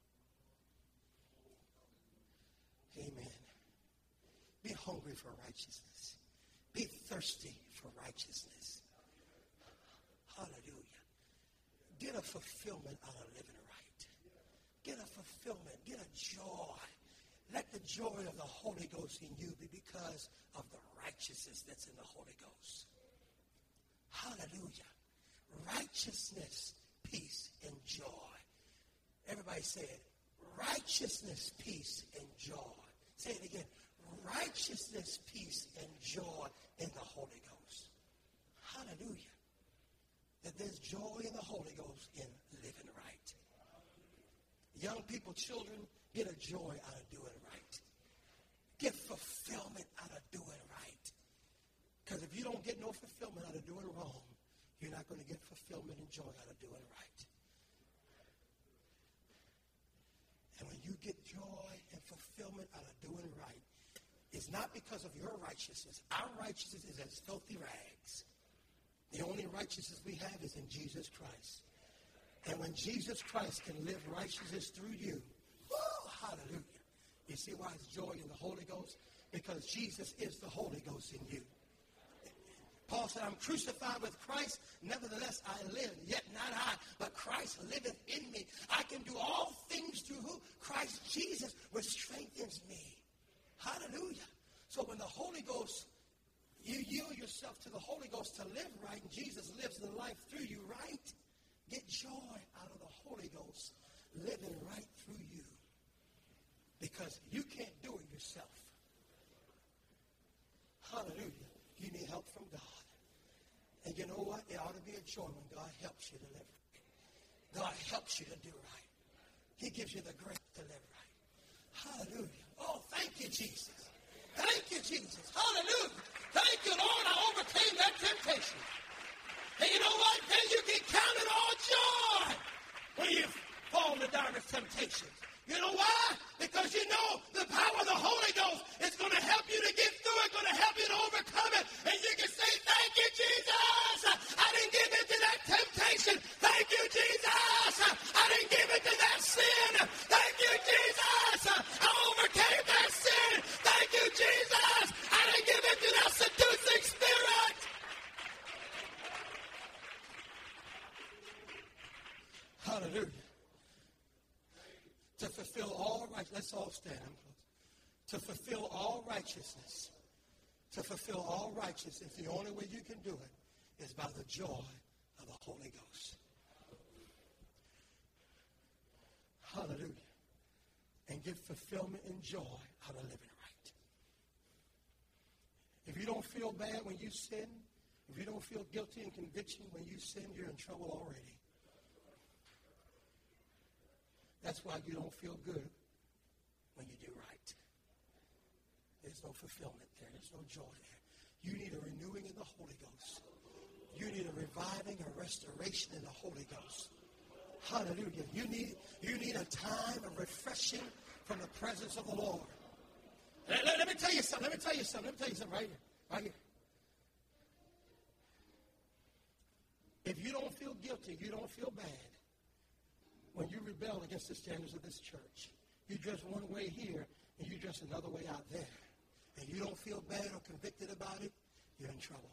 Amen. Be hungry for righteousness. Be thirsty for righteousness. Hallelujah. Get a fulfillment out of living right. Get a fulfillment. Get a joy. Let the joy of the Holy Ghost in you be because of the righteousness that's in the Holy Ghost. Hallelujah. Righteousness, peace, and joy. Everybody say it. Righteousness, peace, and joy. Say it again. Righteousness, peace, and joy in the Holy Ghost. Hallelujah. That there's joy in the Holy Ghost in living right. Young people, children, get a joy out of doing right. Get fulfillment out of doing right. Because if you don't get no fulfillment out of doing wrong, you're not going to get fulfillment and joy out of doing right. And when you get joy and fulfillment out of doing right, it's not because of your righteousness. Our righteousness is as filthy rags. The only righteousness we have is in Jesus Christ. And when Jesus Christ can live righteousness through you, woo, hallelujah. You see why it's joy in the Holy Ghost? Because Jesus is the Holy Ghost in you. Paul said, I'm crucified with Christ, nevertheless I live, yet not I, but Christ liveth in me. I can do all things through who? Christ Jesus, which strengthens me. Hallelujah. So when the Holy Ghost, you yield yourself to the Holy Ghost to live right, and Jesus lives the life through you, right? Get joy out of the Holy Ghost living right through you. Because you can't do it yourself. Hallelujah. You need help from God. And you know what? It ought to be a joy when God helps you to live right. God helps you to do right. He gives you the grace to live right. Hallelujah. Oh, thank you, Jesus. Thank you, Jesus. Hallelujah. Thank you, Lord. I overcame that temptation. And you know what? Then you can count it all joy when you fall into diverse temptations. You know why? Because you know the power of the Holy Ghost is going to help you to get through it, going to help you to overcome it. And you can say, thank you, Jesus. I didn't give in to that temptation. Thank you, Jesus. I didn't give in to that sin. Thank you, Jesus. I overcame that sin. Thank you, Jesus. I didn't give in to that seducing spirit. Hallelujah. To fulfill all righteousness. Let's all stand. I'm close. To fulfill all righteousness. To fulfill all righteousness. The only way you can do it is by the joy of the Holy Ghost. Hallelujah. And get fulfillment and joy out of living right. If you don't feel bad when you sin, if you don't feel guilty and conviction when you sin, you're in trouble already. That's why you don't feel good when you do right. There's no fulfillment there. There's no joy there. You need a renewing in the Holy Ghost. You need a reviving, a restoration in the Holy Ghost. Hallelujah. You need a time of refreshing from the presence of the Lord. Let me tell you something. Let me tell you something right here. Right here. If you don't feel guilty, you don't feel bad. When you rebel against the standards of this church, you dress one way here and you dress another way out there, and you don't feel bad or convicted about it, you're in trouble.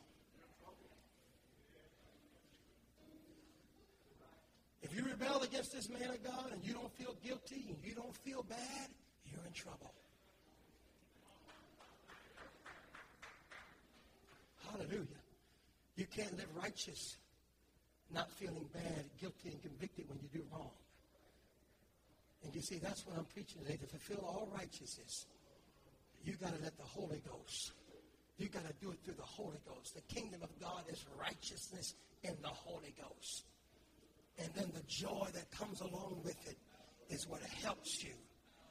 If you rebel against this man of God and you don't feel guilty and you don't feel bad, you're in trouble. Hallelujah. You can't live righteous not feeling bad, guilty, and convicted when you do wrong. And you see, that's what I'm preaching today. To fulfill all righteousness, you got to let the Holy Ghost. You got to do it through the Holy Ghost. The kingdom of God is righteousness in the Holy Ghost. And then the joy that comes along with it is what helps you,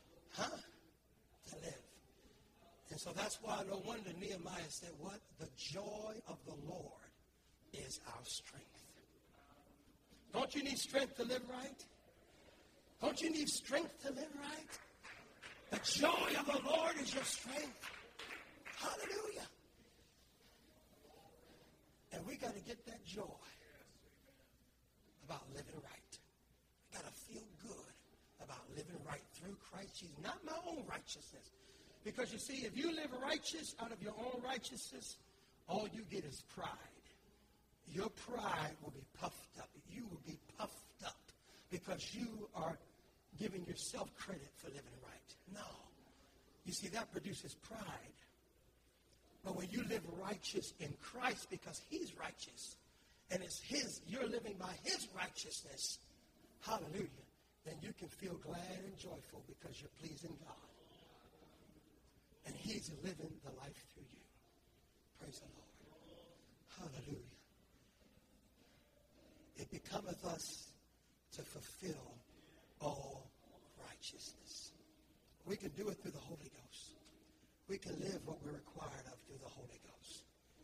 to live. And so that's why no wonder Nehemiah said, what? The joy of the Lord is our strength. Don't you need strength to live right? Don't you need strength to live right? The joy of the Lord is your strength. Hallelujah. And we got to get that joy about living right. We got to feel good about living right through Christ Jesus. Not my own righteousness. Because you see, if you live righteous out of your own righteousness, all you get is pride. Your pride will be puffed up. You will be puffed up because you are giving yourself credit for living right. No. You see, that produces pride. But when you live righteous in Christ because he's righteous, and it's you're living by his righteousness, hallelujah, then you can feel glad and joyful because you're pleasing God. And he's living the life through you. Praise the Lord. Hallelujah. It becometh us to fulfill all righteousness. We can do it through the Holy Ghost. We can live what we're required of through the Holy Ghost.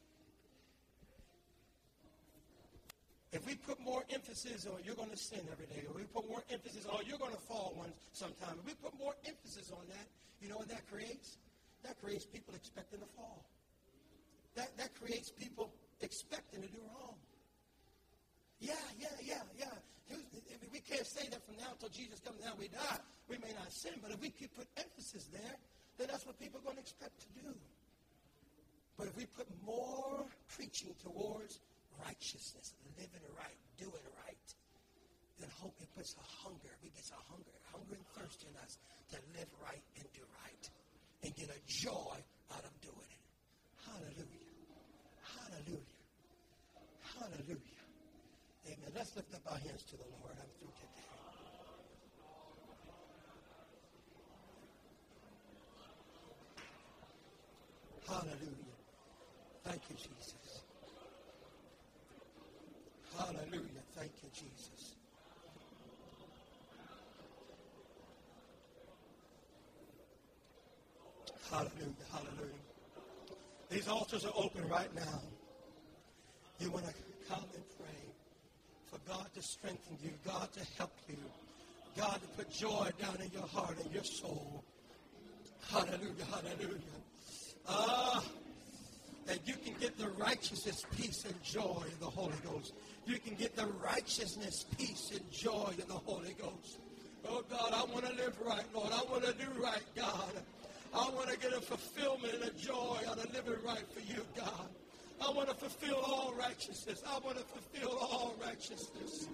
If we put more emphasis on you're going to sin every day, or we put more emphasis on you're going to fall sometime, if we put more emphasis on that, you know what that creates? That creates people expecting to fall. That creates people expecting to do wrong. Yeah. We can't say that from now until Jesus comes down, we die. We may not sin, but if we keep put emphasis there, then that's what people are going to expect to do. But if we put more preaching towards righteousness, living right, doing right, then hope it puts a hunger. We get a hunger and thirst in us to live right and do right and get a joy out of doing it. Hallelujah. Hallelujah. Hallelujah. Amen. Let's lift up our hands to the Lord. I'm through today. Hallelujah. Thank you, Jesus. Hallelujah. Thank you, Jesus. Hallelujah. Hallelujah. These altars are open right now. You want to come and pray for God to strengthen you, God to help you, God to put joy down in your heart and your soul. Hallelujah. Hallelujah. That you can get the righteousness, peace, and joy in the Holy Ghost. You can get the righteousness, peace, and joy in the Holy Ghost. Oh, God, I want to live right, Lord. I want to do right, God. I want to get a fulfillment and a joy out of living right for you, God. I want to fulfill all righteousness. I want to fulfill all righteousness.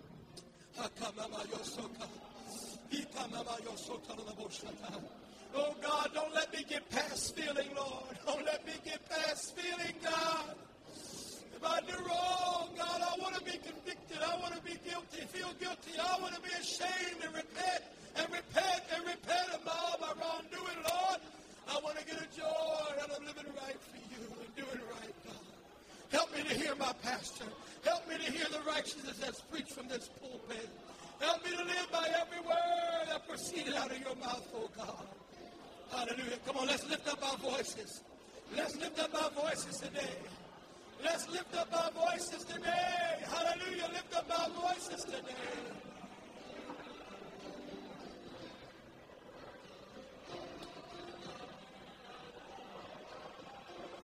Oh, God, don't let me get past feeling, Lord. Don't let me get past feeling, God. If I do wrong, God, I want to be convicted. I want to be guilty, feel guilty. I want to be ashamed and repent of all my wrongdoing, Lord. I want to get a joy out of living right for you and doing right, God. Help me to hear my pastor. Help me to hear the righteousness that's preached from this pulpit. Help me to live by every word that proceeded out of your mouth, oh God. Hallelujah. Come on, let's lift up our voices. Let's lift up our voices today. Let's lift up our voices today. Hallelujah. Lift up our voices today.